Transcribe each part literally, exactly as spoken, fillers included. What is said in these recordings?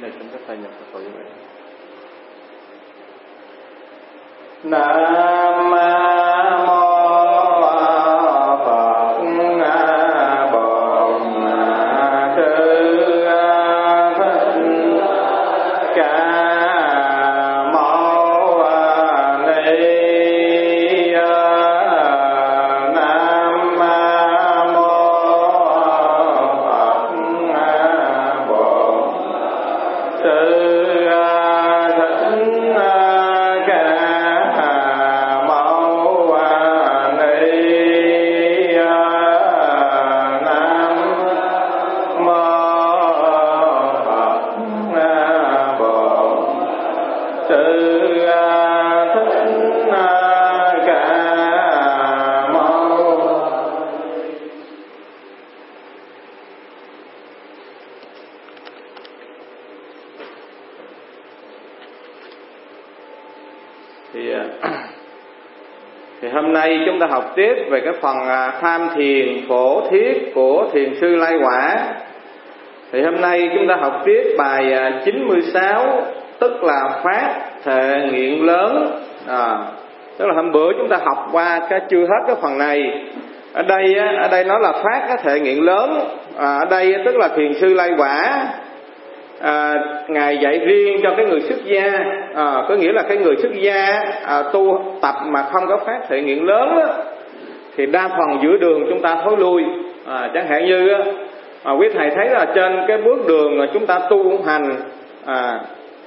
Này chúng ta thay nhập Phật như vậy. Nam mô chúng ta học tiếp về cái phần tham thiền phổ thiết của thiền sư Lai Quả. Thì hôm nay chúng ta học tiếp bài chín mươi sáu, tức là phát thệ nguyện lớn. À, tức là hôm bữa chúng ta học qua cái chưa hết cái phần này. Ở đây ở đây nó là phát cái thệ nguyện lớn. À, ở đây tức là thiền sư Lai Quả à, ngài dạy riêng cho cái người xuất gia. À, có nghĩa là cái người xuất gia à, tu tập mà không có phát thệ nguyện lớn đó, thì đa phần giữa đường chúng ta thối lui. À, chẳng hạn như à, quý thầy thấy là trên cái bước đường mà chúng ta tu hành à,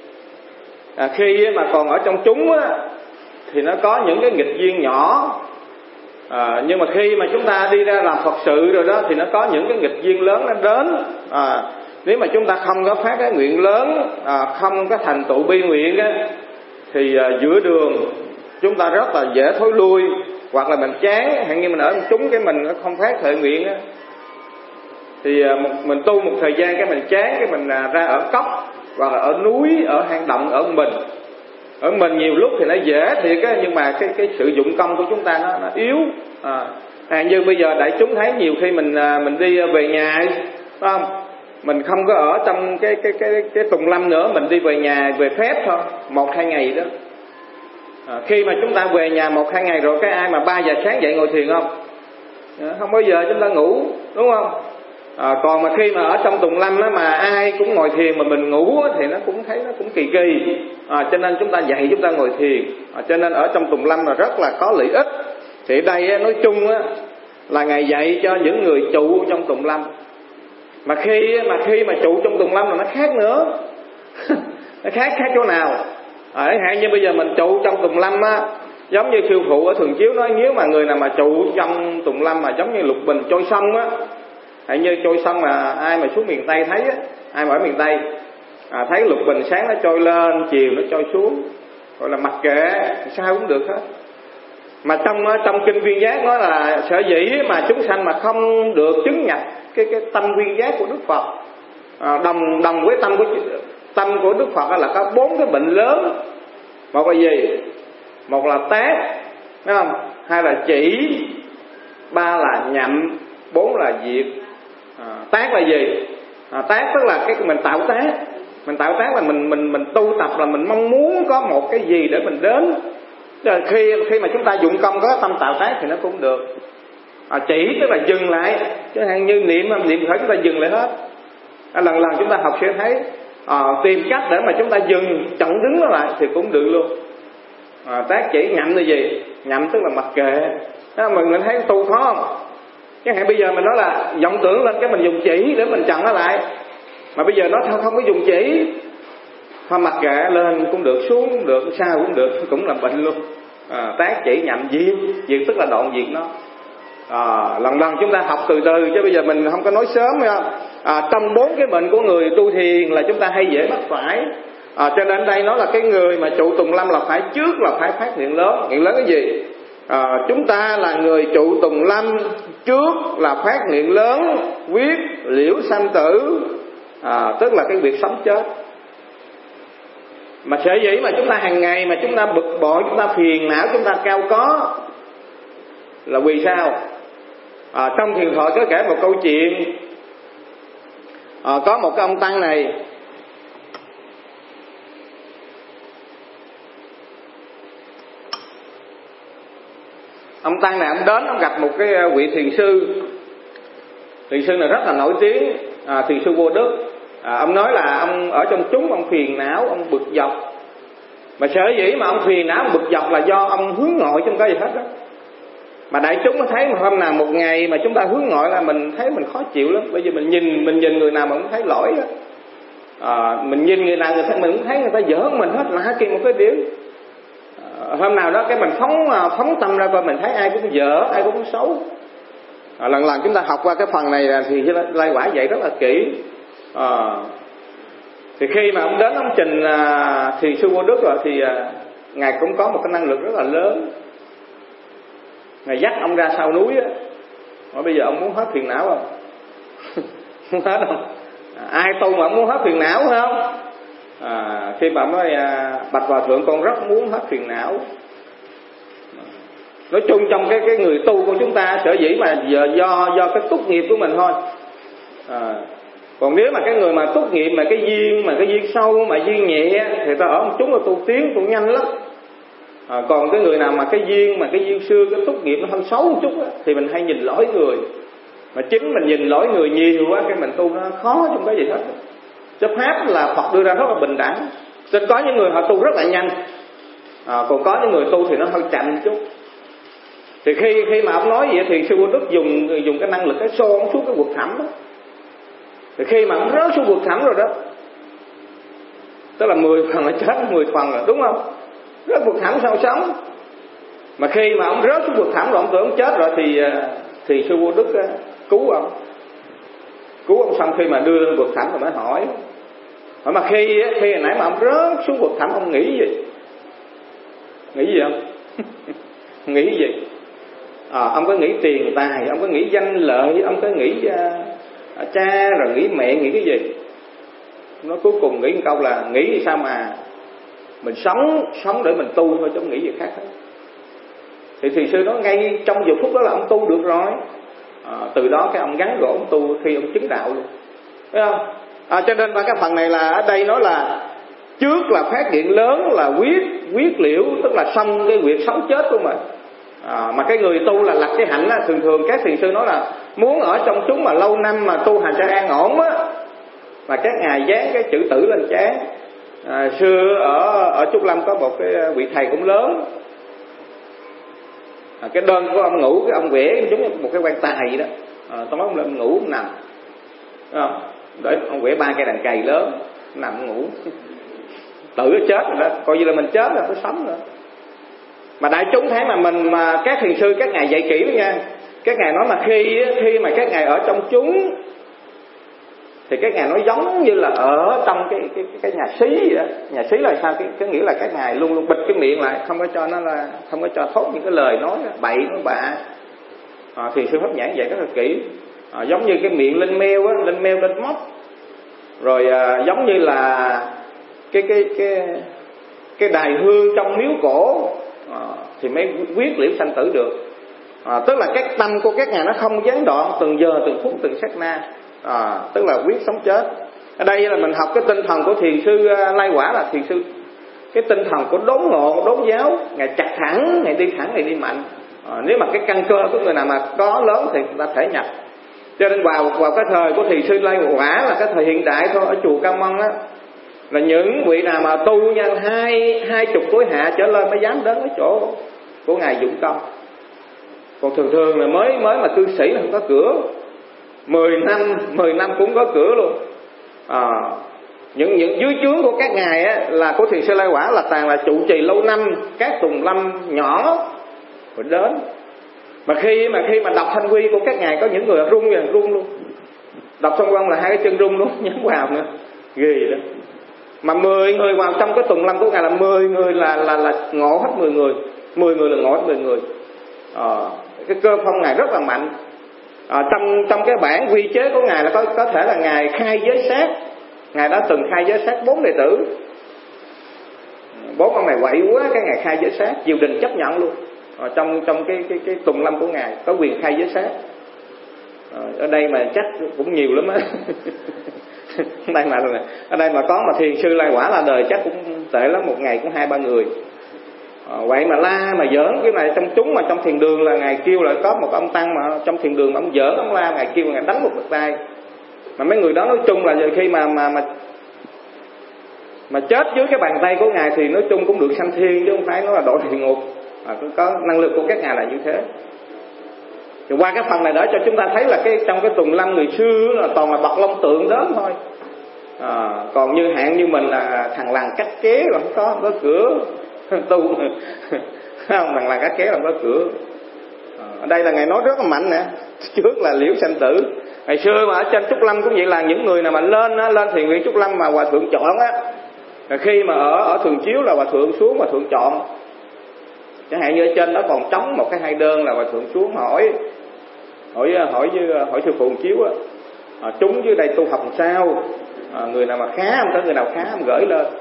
à, khi mà còn ở trong chúng á, thì nó có những cái nghịch duyên nhỏ. À, nhưng mà khi mà chúng ta đi ra làm Phật sự rồi đó, thì nó có những cái nghịch duyên lớn nó đến. À, nếu mà chúng ta không có phát cái nguyện lớn, à, không có thành tựu bi nguyện á, thì à, giữa đường chúng ta rất là dễ thối lui, hoặc là mình chán, hạn như mình ở chúng cái mình không phát thệ nguyện á, thì à, một, mình tu một thời gian cái mình chán, cái mình à, ra ở cốc, hoặc là ở núi, ở hang động, ở mình. Ở mình nhiều lúc thì nó dễ thiệt á, nhưng mà cái cái sự dụng công của chúng ta nó, nó yếu. À, hạn như bây giờ đại chúng thấy nhiều khi mình à, mình đi về nhà, phải không? Mình không có ở trong cái cái cái cái tùng lâm nữa, mình đi về nhà về phép thôi, một hai ngày đó. À, khi mà chúng ta về nhà một hai ngày rồi, cái ai mà ba giờ sáng dậy ngồi thiền không? À, không bao giờ chúng ta ngủ, đúng không? À, còn mà khi mà ở trong tùng lâm á, mà ai cũng ngồi thiền mà mình ngủ á, thì nó cũng thấy nó cũng kỳ kỳ. À, cho nên chúng ta dạy chúng ta ngồi thiền. À, cho nên ở trong tùng lâm là rất là có lợi ích. Thì đây á, nói chung á, là ngài dạy cho những người trụ trong tùng lâm. Mà khi mà khi mà trụ trong tùng lâm là nó khác nữa. Nó khác khác chỗ nào? À, hạn như bây giờ mình trụ trong tùng lâm á, giống như sư phụ ở Thường Chiếu nói, nếu mà người nào mà trụ trong tùng lâm mà giống như Lục Bình trôi sông á, hạn như trôi sông mà ai mà xuống miền Tây thấy á, ai mà ở miền Tây à, thấy Lục Bình sáng nó trôi lên, chiều nó trôi xuống, gọi là mặc kệ sao cũng được hết. Mà trong trong kinh Viên Giác nói là sở dĩ mà chúng sanh mà không được chứng nhập cái cái tâm Viên Giác của Đức Phật, à, đồng đồng với tâm của tâm của Đức Phật là có bốn cái bệnh lớn. Một là gì? Một là tác, đúng không? Hai là chỉ, ba là nhậm, bốn là diệt. À, tác là gì? À, tác tức là cái mình tạo tác. Mình tạo tác là mình mình mình tu tập là mình mong muốn có một cái gì để mình đến. Rồi khi khi mà chúng ta dụng công có tâm tạo tác thì nó cũng được. À, chỉ tức là dừng lại, chứ hạn như niệm niệm khởi chúng ta dừng lại hết. À, lần lần chúng ta học sẽ thấy à, tìm cách để mà chúng ta dừng chặn đứng nó lại thì cũng được luôn. À, tác chỉ nhậm là gì? Nhậm tức là mặc kệ. Đó, mình mình thấy tu khó không? Chẳng hạn bây giờ mình nói là vọng tưởng lên cái mình dùng chỉ để mình chặn nó lại, mà bây giờ nó không, không có dùng chỉ, thôi mặc kệ, lên cũng được, xuống cũng được, sao cũng được, cũng là bệnh luôn. À, tác chỉ nhậm diệt, diệt tức là đoạn diệt nó. À, lần lần chúng ta học từ từ, chứ bây giờ mình không có nói sớm phải không? À, trong bốn cái bệnh của người tu thiền là chúng ta hay dễ mắc phải. À, cho nên đây nó là cái người mà trụ tùng lâm là phải trước là phải phát nguyện lớn. Nguyện lớn cái gì? À, chúng ta là người trụ tùng lâm, trước là phát nguyện lớn, quyết liễu sanh tử. À, tức là cái việc sống chết. Mà sở dĩ mà chúng ta hàng ngày mà chúng ta bực bội, chúng ta phiền não, chúng ta cao có là vì sao? À, trong thiền thoại có kể một câu chuyện. À, có một cái ông tăng này, Ông Tăng này ông đến ông gặp một cái vị thiền sư. Thiền sư này rất là nổi tiếng, à, thiền sư Vô Đức. à, Ông nói là ông ở trong chúng ông phiền não, ông bực dọc. Mà sở dĩ mà ông phiền não, ông bực dọc là do ông hướng ngoại trong cái gì hết đó. Mà đại chúng nó thấy mà hôm nào một ngày mà chúng ta hướng ngoại là mình thấy mình khó chịu lắm. Bởi vì mình nhìn mình nhìn người nào mà cũng thấy lỗi đó. À, mình nhìn người nào người ta mình cũng thấy người ta dở mình hết là kỳ một cái điều. À, hôm nào đó cái mình phóng phóng tâm ra coi mình thấy ai cũng dở, ai cũng xấu. À, lần lần chúng ta học qua cái phần này thì Lai Quả dạy rất là kỹ. À, thì khi mà ông đến ông trình à, thì sư Vô Đức rồi thì à, ngài cũng có một cái năng lực rất là lớn. Ngài dắt ông ra sau núi á, nói bây giờ ông muốn hết phiền não không? Muốn hết không? À, ai tu mà ông muốn hết phiền não phải không? À, khi mà ông nói à, bạch hòa thượng con rất muốn hết phiền não. Nói chung trong cái cái người tu của chúng ta sở dĩ mà giờ do do cái túc nghiệp của mình thôi. À, còn nếu mà cái người mà túc nghiệp mà cái duyên mà cái duyên sâu mà duyên nhẹ thì ta ở một chúng là tu tiến tu nhanh lắm. À, còn cái người nào mà cái duyên mà cái duyên xưa cái túc nghiệp nó hơi xấu một chút á, thì mình hay nhìn lỗi người. Mà chính mình nhìn lỗi người nhiều quá cái mình tu nó khó trong cái gì hết. Chứ pháp là Phật đưa ra rất là bình đẳng. Nên có những người họ tu rất là nhanh, à, còn có những người tu thì nó hơi chậm một chút. Thì khi khi mà ông nói vậy thì sư Vô Đức dùng dùng cái năng lực cái xô ông xuống cái vực thẳm đó. Thì khi mà ông rớt xuống vực thẳm rồi đó, tức là mười phần là chết, mười phần rồi đúng không? Rớt vực thẳm sao sống? Mà khi mà ông rớt xuống vực thẳm rồi ông tưởng ông chết rồi thì thì sư Vô Đức cứu ông, cứu ông xong khi mà đưa lên vực thẳm rồi mới hỏi. Mà khi khi hồi nãy mà ông rớt xuống vực thẳm ông nghĩ gì? Nghĩ gì không? Nghĩ gì? À, ông có nghĩ tiền tài, ông có nghĩ danh lợi, ông có nghĩ uh, cha rồi nghĩ mẹ, nghĩ cái gì? Nó cuối cùng nghĩ một câu là nghĩ sao mà mình sống sống để mình tu thôi chứ không nghĩ gì khác hết. Thì thiền sư nói ngay trong giờ phút đó là ông tu được rồi. À, từ đó cái ông gắn gỗ ông tu khi ông chứng đạo luôn, thấy không? À, cho nên cái phần này là ở đây nói là trước là phát điện lớn là quyết quyết liễu, tức là xong cái việc sống chết của mình. À, mà cái người tu là lập cái hạnh á, thường thường các thiền sư nói là muốn ở trong chúng mà lâu năm mà tu hành cho an ổn á, mà các ngài dán cái chữ tử lên trán. À, xưa ở ở Trúc Lâm có một cái vị thầy cũng lớn, à, cái đơn của ông ngủ cái ông vẽ giống như một cái quan tài vậy đó. À, xong đó ông lên ngủ ông nằm, à, để ông vẽ ba cây đàn cày lớn nằm ngủ tự chết rồi đó, coi như là mình chết rồi, mới sống nữa. Mà đại chúng thấy mà mình mà các thiền sư các ngài dạy kỹ đó nha. Các ngài nói mà khi khi mà các ngài ở trong chúng thì các ngài nói giống như là ở trong cái cái cái nhà xí vậy đó. Nhà xí là sao? Cái, cái nghĩa là các ngài luôn luôn bịt cái miệng lại, không có cho nó là không có cho thốt những cái lời nói bậy nói bạ. À, thiền sư Pháp Nhãn dạy rất là kỹ. À, giống như cái miệng lên meo á, lên meo lên móc. Rồi à, giống như là cái cái cái cái đài hương trong miếu cổ. À, thì mới quyết liễu sanh tử được. À, tức là cái tâm của các ngài nó không gián đoạn từng giờ từng phút từng sát na. À, tức là quyết sống chết. Ở đây là mình học cái tinh thần của thiền sư Lai Quả là thiền sư cái tinh thần của đốn ngộ, đốn giáo, ngài chặt thẳng, ngài đi thẳng, ngài đi mạnh. À, nếu mà cái căn cơ của người nào mà có lớn thì người ta thể nhập. Cho nên vào vào cái thời của thiền sư Lai Quả là cái thời hiện đại thôi, ở chùa Cao Mông á, là những vị nào mà tu nhân hai hai chục tuổi hạ trở lên mới dám đến cái chỗ của ngài dụng công. Còn thường thường là mới mới mà cư sĩ là không có cửa, mười năm mười năm cũng có cửa luôn. À, những những dưới trướng của các ngài á, là của thiền sư Lai Quả là toàn là trụ trì lâu năm, các tùng lâm nhỏ rồi đến. Mà khi mà khi mà đọc thanh quy của các ngài có những người run rồi run luôn, đọc xong quăng là hai cái chân run luôn, nhấn vào nữa, ghê đó. Mà mười người vào trong cái tùng lâm của ngài là mười người là là là ngộ hết mười người, mười người là ngộ hết mười người. À, cái cơ phong ngài rất là mạnh. À, trong trong cái bản quy chế của ngài là có có thể là ngài khai giới sát, ngài đã từng khai giới sát bốn đệ tử. Bốn ông này quậy quá, cái ngài khai giới sát, triều đình chấp nhận luôn. À, trong trong cái cái cái tùng lâm của ngài có quyền khai giới sát. À, ở đây mà chắc cũng nhiều lắm á. ở đây mà ở đây mà có mà thiền sư Lai Quả là đời chắc cũng tệ lắm, một ngày cũng hai ba người. à, vậy mà la mà giỡn cái này trong chúng, mà trong thiền đường là ngài kêu là có một ông tăng mà trong thiền đường ông giỡn ông la, ngài kêu ngài đánh một bậc tay. Mà mấy người đó nói chung là khi mà mà mà mà chết dưới cái bàn tay của ngài thì nói chung cũng được sanh thiên, chứ không phải nó là độ địa ngục. À, có năng lực của các ngài là như thế. Thì qua cái phần này để cho chúng ta thấy là cái trong cái Tùng Lâm người xưa là toàn là bậc long tượng đến thôi. À, còn như hạn như mình là thằng làng cách ké là không có, không có cửa tu không, thằng làng cách ké là không có cửa. À, ở đây là ngài nói rất là mạnh nè. Trước là Liễu Sanh Tử, ngày xưa mà ở trên Trúc Lâm cũng vậy, là những người nào mà lên á, lên thiền viện Trúc Lâm mà hòa thượng chọn á, khi mà ở ở Thường Chiếu là hòa thượng xuống, hòa thượng chọn. Chẳng hạn như ở trên đó còn trống một cái hai đơn là hòa thượng xuống hỏi hỏi hỏi với hỏi sư phụ Chiếu á, à, chúng dưới đây tu học làm sao, à, người nào mà khá không, có người nào khá không gửi lên.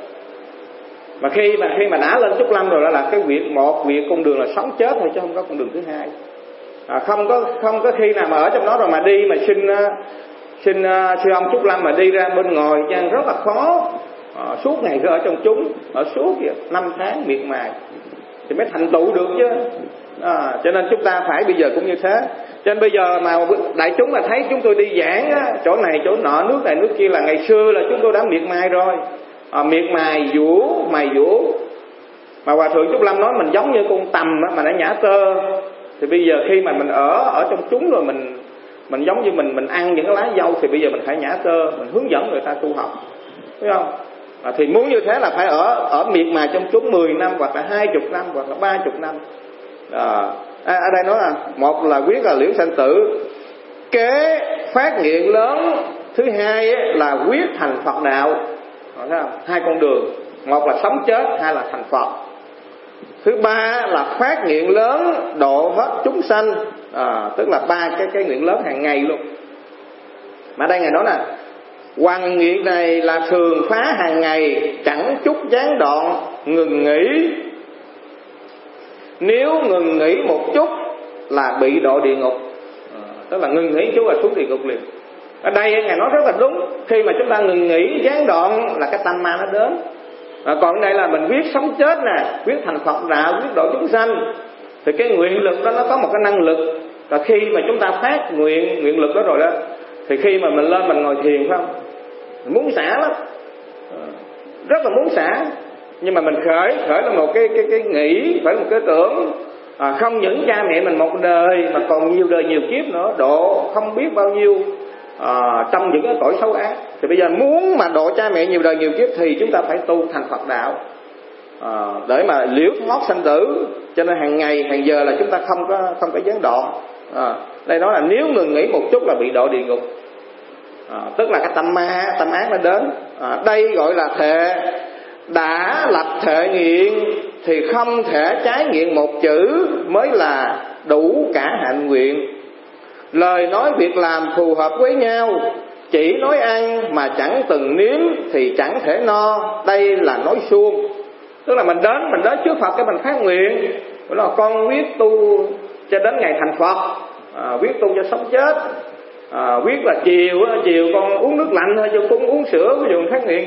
Mà khi mà khi mà đã lên Trúc Lâm rồi đó là cái việc một việc con đường là sống chết thôi, chứ không có con đường thứ hai. À, không có không có khi nào mà ở trong đó rồi mà đi mà xin xin uh, sư ông Trúc Lâm mà đi ra bên ngoài trang rất là khó. À, suốt ngày cứ ở trong chúng, ở suốt vậy năm tháng miệt mài thì mới thành tựu được chứ. À, cho nên chúng ta phải bây giờ cũng như thế. Cho nên bây giờ mà đại chúng mà thấy chúng tôi đi giảng á, chỗ này chỗ nọ, nước này nước kia, là ngày xưa là chúng tôi đã miệt mài rồi. À, miệt mài vũ mài vũ. Mà hòa thượng Trúc Lâm nói mình giống như con tầm á, mà đã nhả tơ. Thì bây giờ khi mà mình ở ở trong chúng rồi mình mình giống như mình mình ăn những cái lá dâu, thì bây giờ mình phải nhả tơ, mình hướng dẫn người ta tu học, thấy không? À, thì muốn như thế là phải ở ở miệt mài trong chúng mười năm hoặc là hai chục năm hoặc là ba chục năm. À, ở đây nói là một là quyết là Liễu Sanh Tử, kế phát nguyện lớn. Thứ hai ấy, là quyết thành Phật đạo. À, thấy không? Hai con đường, một là sống chết, hai là thành Phật. Thứ ba là phát nguyện lớn độ hết chúng sanh. À, tức là ba cái cái nguyện lớn hàng ngày luôn. Mà đây ngài nói là hoàn nguyện này là thường phá hàng ngày, chẳng chút gián đoạn, ngừng nghỉ. Nếu ngừng nghỉ một chút là bị độ địa ngục. À, tức là ngừng nghỉ chút là xuống địa ngục liền. Ở đây ngài nói rất là đúng. Khi mà chúng ta ngừng nghỉ gián đoạn là cái tâm ma nó đến. À, còn ở đây là mình quyết sống chết nè, quyết thành Phật đạo, quyết độ chúng sanh, thì cái nguyện lực đó nó có một cái năng lực. Và khi mà chúng ta phát nguyện nguyện lực đó rồi đó, thì khi mà mình lên mình ngồi thiền phải không, mình muốn xả lắm, rất là muốn xả, nhưng mà mình khởi khởi là một cái cái cái nghĩ, phải một cái tưởng. À, không những cha mẹ mình một đời mà còn nhiều đời nhiều kiếp nữa, độ không biết bao nhiêu à, trong những cái cõi xấu ác. Thì bây giờ muốn mà độ cha mẹ nhiều đời nhiều kiếp thì chúng ta phải tu thành Phật đạo, à, để mà liễu thoát sanh tử. Cho nên hàng ngày hàng giờ là chúng ta không có không có gián đoạn. À, đây nói là nếu ngừng nghỉ một chút là bị độ địa ngục. À, tức là cái tâm ma tâm ác nó đến. À, đây gọi là thệ. Đã lập thệ nguyện thì không thể trái nguyện một chữ mới là đủ cả hạnh nguyện. Lời nói việc làm phù hợp với nhau, chỉ nói ăn mà chẳng từng nếm thì chẳng thể no. Đây là nói suông. Tức là mình đến mình đến trước Phật cái mình phát nguyện, là con quyết tu cho đến ngày thành Phật, à, quyết tu cho sống chết, à, quyết là chiều chiều con uống nước lạnh thôi, chứ không uống sữa, ví dụ mình phát nguyện.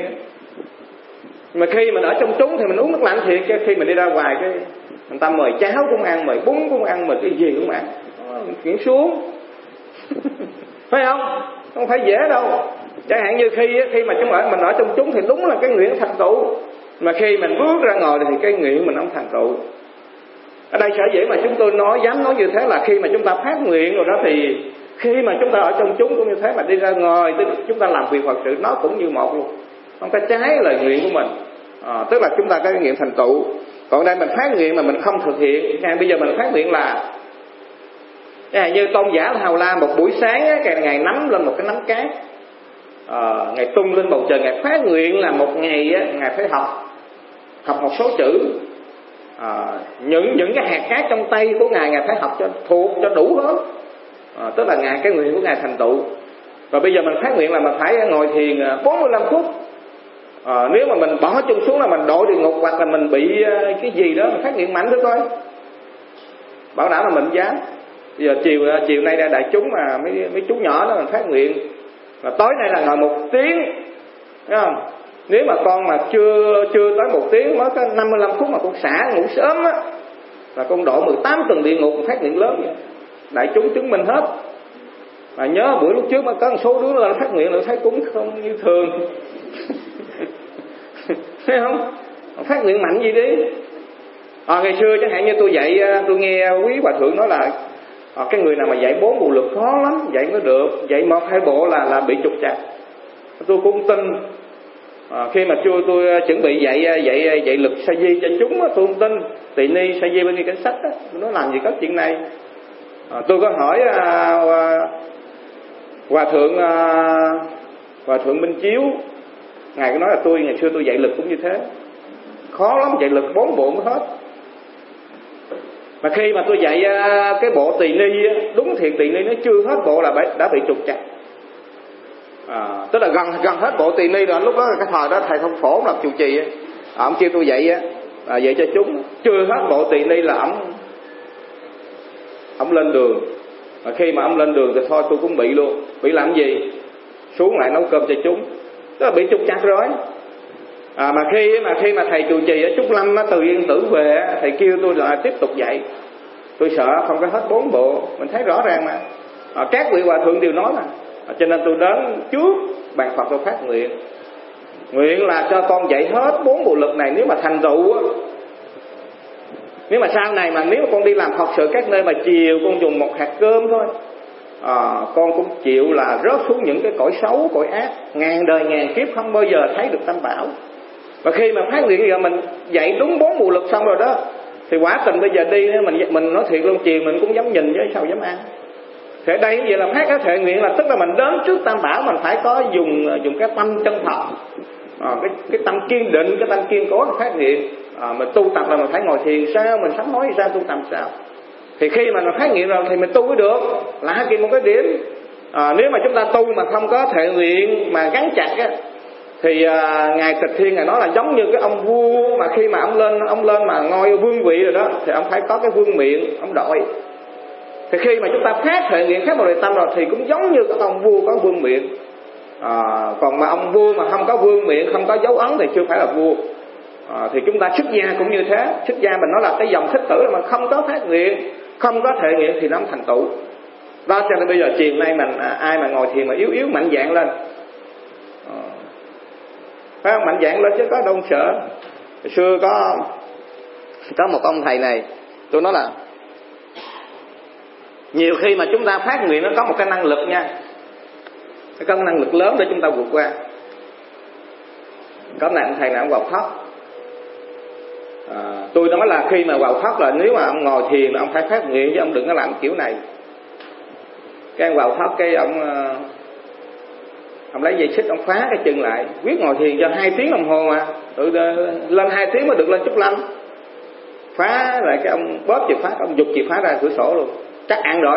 Mà khi mình ở trong chúng thì mình uống nước lạnh thiệt, chứ khi mình đi ra ngoài cái người ta mời cháo cũng ăn, mời bún cũng ăn, mời cái gì cũng ăn, chuyển xuống phải không? Không phải dễ đâu. Chẳng hạn như khi khi mà chúng ở mình ở trong chúng thì đúng là cái nguyện thành tựu, mà khi mình bước ra ngoài thì cái nguyện mình không thành tựu. Ở đây sở dĩ mà chúng tôi nói dám nói như thế là khi mà chúng ta phát nguyện rồi đó, thì khi mà chúng ta ở trong chúng cũng như thế, mà đi ra ngoài chúng ta làm việc Phật sự nó cũng như một luôn, không có trái lời nguyện của mình. À, tức là chúng ta có cái nguyện thành tựu. Còn đây mình phát nguyện mà mình không thực hiện. Ngay bây giờ mình phát nguyện là như tôn giả Hào La một buổi sáng á, ngày nắm lên một cái nắm cát, à, ngày tung lên bầu trời, ngày phát nguyện là một ngày á, ngày phải học học một số chữ, à, những những cái hạt cát trong tay của ngài ngài phải học cho thuộc cho đủ hết, à, tức là ngài cái nguyện của ngài thành tựu. Và bây giờ mình phát nguyện là mình phải ngồi thiền bốn mươi lăm phút. À, nếu mà mình bỏ chân xuống là mình độ địa ngục, hoặc là mình bị cái gì đó, mình phát nguyện mạnh thử coi, bảo đảm là mình dám. Bây giờ chiều chiều nay ra đại chúng mà mấy mấy chú nhỏ đó mình phát nguyện là tối nay là ngồi một tiếng, thấy không? Nếu mà con mà chưa chưa tới một tiếng, mới có năm mươi lăm phút mà con xả ngủ sớm á, là con độ mười tám tầng địa ngục, phát nguyện lớn vậy. Đại chúng chứng minh hết. Mà nhớ buổi lúc trước mà có một số đứa là phát nguyện là thấy cũng không như thường. Thấy không? Phát nguyện mạnh gì đi. À, ngày xưa chẳng hạn như tôi dạy, tôi nghe quý hòa thượng nói là à, cái người nào mà dạy bốn bộ lực khó lắm, dạy mới được, dạy một hai bộ là là bị trục trặc. Tôi cũng tin. À, khi mà tôi tôi chuẩn bị dạy dạy dạy lực sa di cho chúng, tôi không tin. Tỳ ni sa di bên kia cảnh sách á, nó làm gì có chuyện này. À, tôi có hỏi à, à, hòa thượng à, hòa thượng Minh Chiếu, ngài có nói là tôi ngày xưa tôi dạy lực cũng như thế, khó lắm, dạy lực bốn bộ mới hết. Mà khi mà tôi dạy à, cái bộ tỳ ni, đúng thiệt tỳ ni nó chưa hết bộ là đã bị trục trặc. À, tức là gần gần hết bộ tỳ ni rồi. Lúc đó cái thời đó thầy Thông Phổ làm trụ trì, à, ông kêu tôi dạy à, dạy cho chúng, chưa hết bộ tỳ ni là ông ông lên đường. Mà khi mà ông lên đường thì thôi tôi cũng bị luôn. Bị làm gì? Xuống lại nấu cơm cho chúng, tức là bị trục trặc rồi. À, mà khi mà khi mà thầy trụ trì ở Trúc Lâm á, từ Yên Tử về, thầy kêu tôi là tiếp tục dạy. Tôi sợ không có hết bốn bộ, mình thấy rõ ràng mà. À, các vị hòa thượng đều nói mà. À, cho nên tôi đến trước bàn Phật tôi phát nguyện, nguyện là cho con dạy hết bốn bộ lực này. Nếu mà thành tựu á, nếu mà sau này mà nếu mà con đi làm Phật sự các nơi mà chiều con dùng một hạt cơm thôi, à, con cũng chịu là rớt xuống những cái cõi xấu, cõi ác, ngàn đời ngàn kiếp không bao giờ thấy được tam bảo. Và khi mà phát nguyện giờ mình dạy đúng bốn bộ lực xong rồi đó, thì quả tình bây giờ đi mình mình nói thiệt luôn, chiều mình cũng dám nhìn chứ sao dám ăn. Thế đây như vậy là phát cái thệ nguyện, là tức là mình đến trước tam bảo mình phải có dùng dùng cái tâm chân thật, à, cái cái tâm kiên định, cái tâm kiên cố để phát nguyện. À, mình tu tập là mình phải ngồi thiền sao, mình sám hối sao, tu tập sao. Thì khi mà mình phát nguyện rồi thì mình tu mới được, là hai kiện một cái điểm. À, nếu mà chúng ta tu mà không có thệ nguyện mà gắn chặt á, thì à, ngài Tịch Thiên ngài nói là giống như cái ông vua mà khi mà ông lên ông lên mà ngôi vương vị rồi đó, thì ông phải có cái vương miện ông đội. Thì khi mà chúng ta phát thệ nguyện phát một đề tâm rồi thì cũng giống như cái ông vua có vương miện. À, còn mà ông vua mà không có vương miện, không có dấu ấn thì chưa phải là vua. À, thì chúng ta xuất gia cũng như thế. Xuất gia mình nói là cái dòng thích tử mà không có phát nguyện, không có thệ nguyện thì nó không thành tựu. Đó cho nên bây giờ chiều nay mình à, ai mà ngồi thiền mà yếu yếu mạnh dạn lên, à, phải không? Mạnh dạn lên chứ có đâu sợ. Hồi xưa có có một ông thầy này, tôi nói là nhiều khi mà chúng ta phát nguyện nó có một cái năng lực nha, nó có năng lực lớn để chúng ta vượt qua. Có này ông thầy này ông vào thấp, à, tôi nói là khi mà vào thấp là nếu mà ông ngồi thiền là ông phải phát nguyện chứ ông đừng có làm kiểu này. Cái ông vào thấp cái ông ông lấy dây xích ông phá cái chân lại, quyết ngồi thiền cho hai tiếng đồng hồ mà tự lên hai tiếng mới được lên Trúc Lâm. Phá lại cái ông bóp chìa phá, ông giục chìa phá ra cửa sổ luôn, chắc ăn rồi.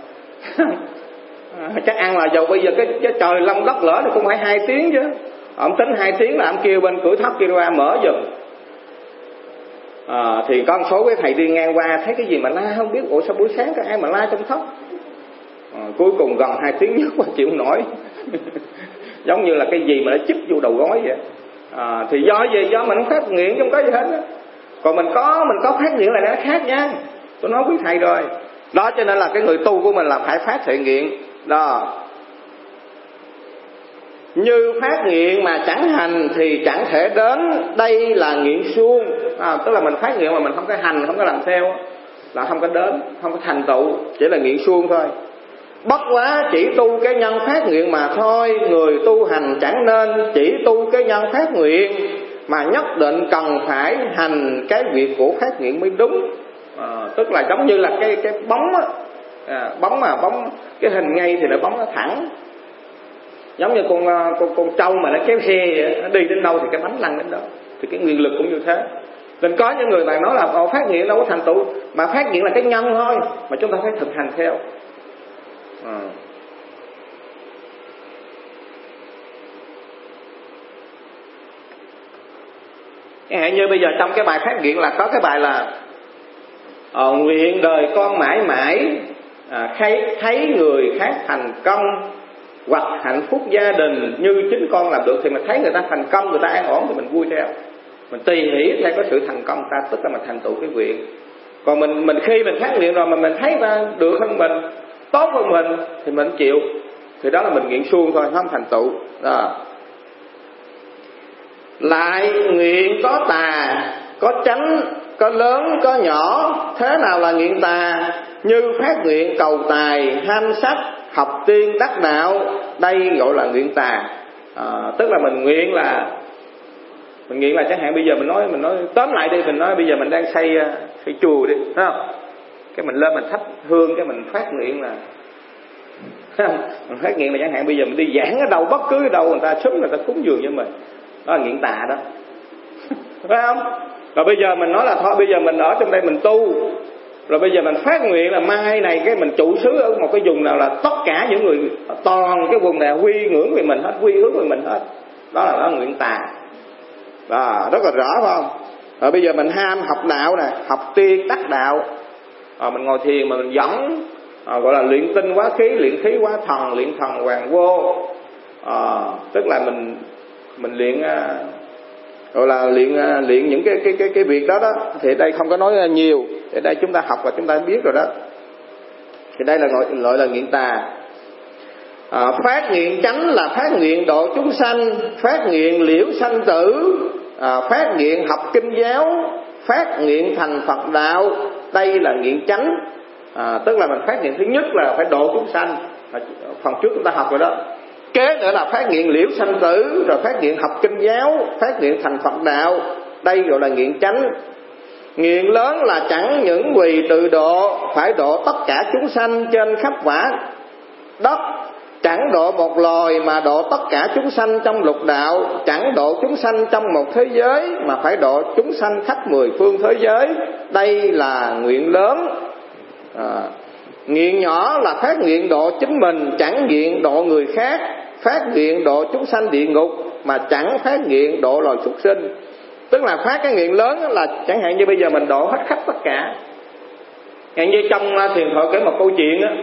Chắc ăn là dầu bây giờ cái, cái trời long đất lỡ thì cũng phải hai tiếng chứ. Ông tính hai tiếng là ông kêu bên cửa thấp kia qua mở giùm. À, thì có một số cái thầy đi ngang qua thấy cái gì mà la không biết, ủa sao buổi sáng có ai mà la trong thấp. À, cuối cùng gần hai tiếng nhất mà chịu không nổi. Giống như là cái gì mà nó chích vô đầu gối vậy. À, thì do gì do mình không phát nguyện không có gì hết á. Còn mình có mình có phát nguyện là nó khác nha. Tôi nói quý thầy rồi. Đó cho nên là cái người tu của mình là phải phát thệ nguyện. Đó. Như phát nguyện mà chẳng hành thì chẳng thể đến, đây là nguyện suông. À, tức là mình phát nguyện mà mình không có hành, không có làm theo là không có đến, không có thành tựu, chỉ là nguyện suông thôi. Bất quá chỉ tu cái nhân phát nguyện mà thôi, người tu hành chẳng nên chỉ tu cái nhân phát nguyện, mà nhất định cần phải hành cái việc của phát nguyện mới đúng. À, tức là giống như là cái cái bóng á, à, bóng mà bóng cái hình ngay thì nó bóng nó thẳng, giống như con con con trâu mà nó kéo xe vậy, nó đi đến đâu thì cái bánh lăn đến đó, thì cái nguyện lực cũng như thế. Nên có những người bạn nói là oh, phát nguyện đâu có thành tựu, mà phát nguyện là cái nhân thôi, mà chúng ta phải thực hành theo. À. Chẳng hạn như bây giờ trong cái bài phát nguyện là có cái bài là ờ, nguyện đời con mãi mãi à, thấy, thấy người khác thành công, hoặc hạnh phúc gia đình như chính con làm được, thì mình thấy người ta thành công, người ta an ổn thì mình vui theo, mình tùy hỷ theo cái sự thành công ta, tức là mình thành tựu cái nguyện. Còn mình mình khi mình phát nguyện rồi mà mình thấy ta được hơn mình, tốt hơn mình thì mình chịu, thì đó là mình nguyện suông thôi, không thành tựu. Đó. Lại nguyện có tà, có chánh, có lớn, có nhỏ. Thế nào là nguyện tà? Như phát nguyện cầu tài, ham sắc, học tiên, đắc đạo. Đây gọi là nguyện tà. À, tức là mình nguyện là mình nguyện là chẳng hạn bây giờ mình nói mình nói tóm lại đi, mình nói bây giờ mình đang xây xây chùa đi, thấy không? Cái mình lên mình thắp hương, cái mình phát nguyện là mình phát nguyện là chẳng hạn bây giờ mình đi giảng ở đâu, bất cứ ở đâu người ta súng người ta cúng dường cho mình, đó là nguyện tà đó. Phải không? Rồi bây giờ mình nói là thôi bây giờ mình ở trong đây mình tu, rồi bây giờ mình phát nguyện là mai này cái mình trụ xứ ở một cái vùng nào là tất cả những người toàn cái vùng này quy ngưỡng về mình hết, quy hướng về mình hết, đó là đó là nguyện tà. Đó, rất là rõ phải không? Rồi bây giờ mình ham học đạo nè, học tiên đắc đạo, rồi mình ngồi thiền mà mình dẫn, à, gọi là luyện tinh hóa khí, luyện khí hóa thần, luyện thần hoàng vô, à, tức là mình mình luyện gọi là luyện luyện những cái cái cái cái việc đó đó. Thì đây không có nói nhiều, thì đây chúng ta học và chúng ta biết rồi đó. Thì đây là gọi gọi là nguyện tà. À, phát nguyện chánh là phát nguyện độ chúng sanh, phát nguyện liễu sanh tử, à, phát nguyện học kinh giáo, phát nguyện thành Phật đạo. Đây là nguyện chánh. À, tức là mình phát nguyện thứ nhất là phải độ chúng sanh, à, phần trước chúng ta học rồi đó. Kế nữa là phát nguyện liễu sanh tử, rồi phát nguyện học kinh giáo, phát nguyện thành Phật đạo. Đây gọi là nguyện chánh. Nguyện lớn là chẳng những quỳ tự độ, phải độ tất cả chúng sanh trên khắp vả đất. Chẳng độ một loài mà độ tất cả chúng sanh trong lục đạo. Chẳng độ chúng sanh trong một thế giới mà phải độ chúng sanh khắp mười phương thế giới. Đây là nguyện lớn. À, nguyện nhỏ là phát nguyện độ chính mình, chẳng nguyện độ người khác. Phát nguyện độ chúng sanh địa ngục mà chẳng phát nguyện độ loài súc sinh. Tức là phát cái nguyện lớn là chẳng hạn như bây giờ mình độ hết khắp tất cả. Chẳng như trong thiền thoại kể một câu chuyện á,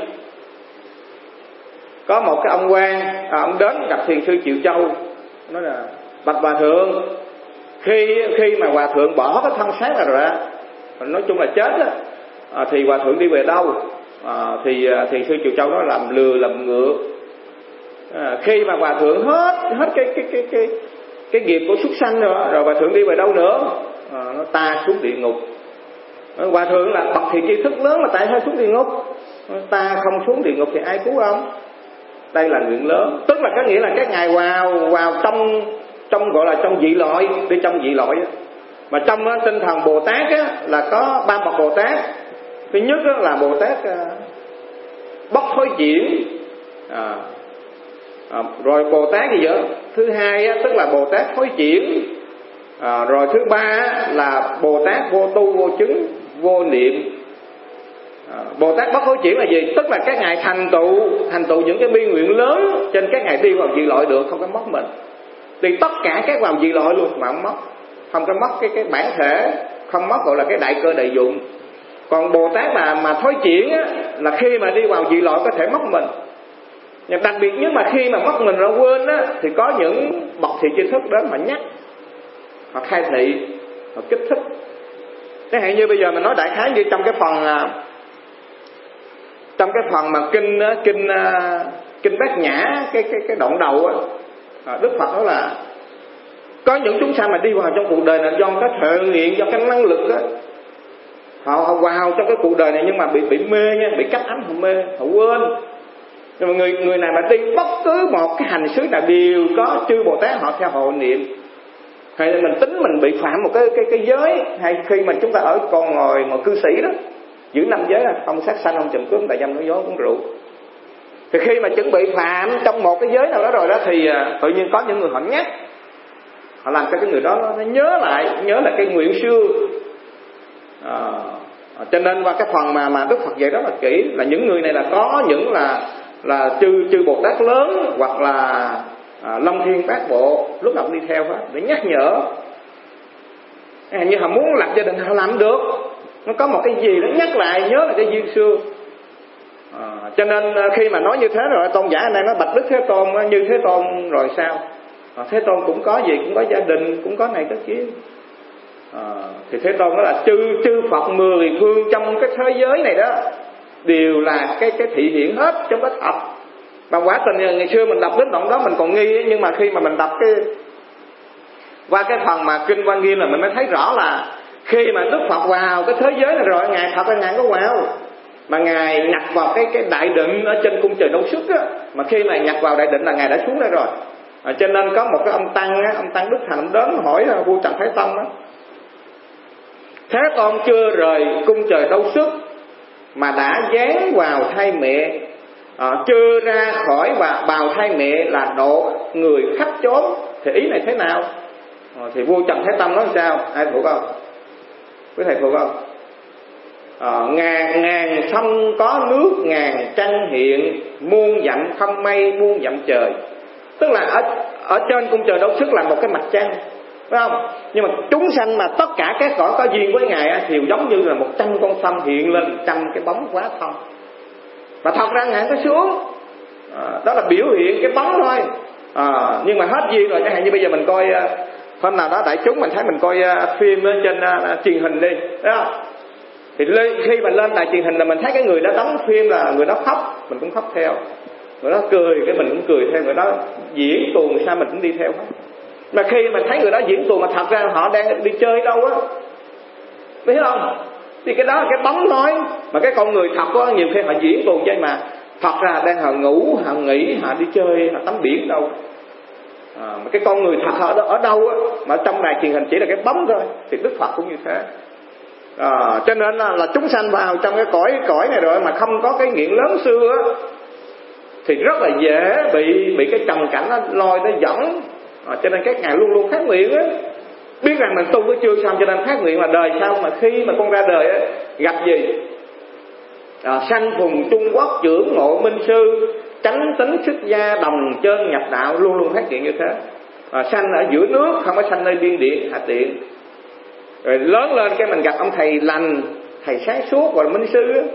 có một cái ông quan, à, ông đến gặp thiền sư Triệu Châu, nói là bạch hòa thượng, khi khi mà hòa thượng bỏ cái thân xác ra rồi á, nói chung là chết á, à, thì hòa thượng đi về đâu? À, thì thiền sư Triệu Châu nói làm lừa làm ngựa. À, khi mà hòa thượng hết hết cái cái cái cái cái nghiệp của súc sanh rồi, rồi hòa thượng đi về đâu nữa? À, nó ta xuống địa ngục. À, hòa thượng là bậc thiện tri thức lớn mà tại sao xuống địa ngục? À, ta không xuống địa ngục thì ai cứu ông? Đây là nguyện lớn, tức là có nghĩa là các ngài vào vào trong trong gọi là trong dị loại, đi trong dị loại á. Mà trong đó, tinh thần Bồ Tát á, là có ba bậc Bồ Tát. Thứ nhất á, là Bồ Tát uh, bất thối chuyển, à, à, rồi Bồ Tát gì vậy? Thứ hai á, tức là Bồ Tát thối chuyển, à, rồi thứ ba á, là Bồ Tát vô tu vô chứng vô niệm. À, Bồ Tát bất thối chuyển là gì? Tức là các ngài thành tựu thành tựu những cái bi nguyện lớn, trên các ngài đi vào dị loại được, không có mất mình. Đi tất cả các vào dị loại luôn mà không mất, không có mất cái cái bản thể, không mất gọi là cái đại cơ đại dụng. Còn Bồ Tát mà mà thối chuyển á, là khi mà đi vào dị loại có thể mất mình. Nhưng đặc biệt nhất mà khi mà mất mình rồi quên á, thì có những bậc thiện tri thức đến mà nhắc, hoặc khai thị, hoặc kích thích. Chẳng hạn như bây giờ mình nói đại khái như trong cái phần trong cái phần mà kinh kinh kinh Bát Nhã, cái cái cái đoạn đầu á, Đức Phật nói là có những chúng sanh mà đi vào trong cuộc đời này do cái thể nghiệm, do cái năng lực á, họ họ vào trong cái cuộc đời này nhưng mà bị bị mê nha, bị cách ấm, họ mê, họ quên. Nhưng mà người người này mà đi bất cứ một cái hành xứ nào đều có chư Bồ Tát họ theo hộ niệm. Hay là mình tính mình bị phạm một cái cái cái giới, hay khi mà chúng ta ở con ngồi mà cư sĩ đó, giữ năm giới là không sát sanh, không trộm cướp, tà dâm, nói dối, uống rượu. Thì khi mà chuẩn bị phạm trong một cái giới nào đó rồi đó, thì tự nhiên có những người họ nhắc, họ làm cho cái người đó nó nhớ lại, nhớ lại cái nguyện xưa. À, cho nên qua cái phần mà mà Đức Phật dạy rất là kỹ, là những người này là có những là là chư chư Bồ Tát lớn, hoặc là à, Long Thiên Bát Bộ lúc nào cũng đi theo hết để nhắc nhở. Như họ muốn lập gia đình họ làm được, nó có một cái gì đó nhắc lại, nhớ lại cái duyên xưa. À, cho nên khi mà nói như thế rồi, tôn giả anh đang nói bạch Đức Thế Tôn như Thế Tôn rồi sao? À, Thế Tôn cũng có gì, cũng có gia đình, cũng có này có kia. À, thì Thế Tôn nói là chư chư Phật mười phương trong cái thế giới này đó đều là cái cái thị hiện hết trong cái thật. Và quả tình ngày xưa mình đọc đến đoạn đó mình còn nghi, nhưng mà khi mà mình đọc cái qua cái phần mà kinh Quan Nghiêm là mình mới thấy rõ là khi mà Đức Phật vào cái thế giới này rồi, ngài thật là ngài có vào, mà ngài nhập vào cái cái đại định ở trên cung trời Đâu Xuất á, mà khi mà nhập vào đại định là ngài đã xuống đây rồi. À, cho nên có một cái ông tăng á, ông tăng Đức Thành ông đến hỏi vua Trần Thái Tông á, Thế Tôn chưa rời cung trời Đâu Xuất mà đã dán vào thai mẹ, à, chưa ra khỏi và bào thai mẹ là độ người khách chốn, thì ý này thế nào? À, thì vua Trần Thái Tông nói sao? Ai thuộc không? Quý thầy thuộc không? À, ngàn ngàn sông có nước, ngàn trăng hiện, muôn dặm không mây, muôn dặm trời. Tức là ở ở trên cung trời Đâu Xuất là một cái mặt trăng, phải không? Nhưng mà chúng sanh mà tất cả các cõi có duyên với ngài thì giống như là một trăm con sông hiện lên, trăm cái bóng quá thông. Mà thật ra ngài có xuống, à, đó là biểu hiện cái bóng thôi. À, nhưng mà hết duyên rồi, chẳng hạn như bây giờ mình coi hôm nào đó đại chúng mình thấy mình coi phim ở trên uh, truyền hình đi, đúng không? Thì khi mà lên đài truyền hình là mình thấy cái người đó đóng phim là người đó khóc, mình cũng khóc theo. Người đó cười, cái mình cũng cười theo. Người đó diễn tuồng sao mình cũng đi theo hết. Mà khi mình thấy người đó diễn tuồng mà thật ra họ đang đi chơi đâu á, biết không? Thì cái đó là cái bóng nói. Mà cái con người thật á, nhiều khi họ diễn tuồng chơi mà thật ra đang họ ngủ, họ nghỉ, họ đi chơi, họ tắm biển đâu. À, mà cái con người thật ở, ở đâu á, mà trong đài truyền hình chỉ là cái bóng thôi. Thì Đức Phật cũng như thế. À, cho nên là, là chúng sanh vào trong cái cõi cõi này rồi mà không có cái nghiện lớn xưa á, thì rất là dễ bị bị cái trần cảnh nó lôi tới dẫn. À, cho nên các ngài luôn luôn phát nguyện á, biết rằng mình tu với chưa xong, cho nên phát nguyện là đời sau mà khi mà con ra đời á, gặp gì à, sanh phùng Trung Quốc trưởng ngộ minh sư, tránh tính xuất gia đồng chân nhập đạo, luôn luôn phát nguyện như thế. À, sanh ở giữa nước, không có sanh nơi biên địa hạ tiện. Rồi lớn lên cái mình gặp ông thầy lành, thầy sáng suốt gọi là minh sư á,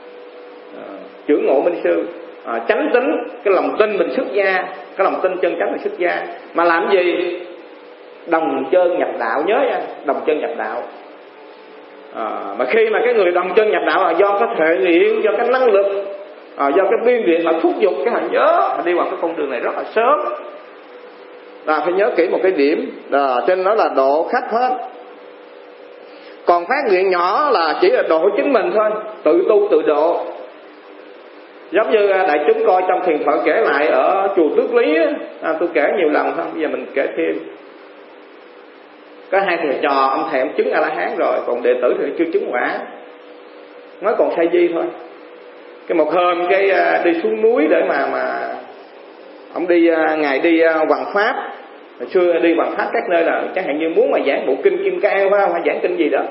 à, trưởng ngộ minh sư. À, chánh tính, cái lòng tin mình xuất gia, cái lòng tin chân chánh mình xuất gia. Mà làm gì? Đồng chân nhập đạo, nhớ nha, đồng chân nhập đạo. À, mà khi mà cái người đồng chân nhập đạo là do cái thể nghiệm, do cái năng lực, à, do cái biên điện họ thúc giục cái họ nhớ, họ đi vào cái con đường này rất là sớm. À, phải nhớ kỹ một cái điểm, à, trên đó là độ khách hết. Còn phát nguyện nhỏ là chỉ là độ chính mình thôi, tự tu tự độ. Giống như đại chúng coi trong thiền thoại kể lại ở chùa Tước Lý á, à, tôi kể nhiều lần không, bây giờ mình kể thêm. Có hai thầy trò, ông thầy ông chứng A La Hán rồi, còn đệ tử thì chưa chứng quả, nói còn say di thôi. Cái một hôm cái đi xuống núi để mà mà ông đi, ngày đi hoằng pháp. Hồi xưa đi hoằng pháp các nơi là chẳng hạn như muốn mà giảng bộ kinh Kim Cang phải không, hay giảng kinh gì đó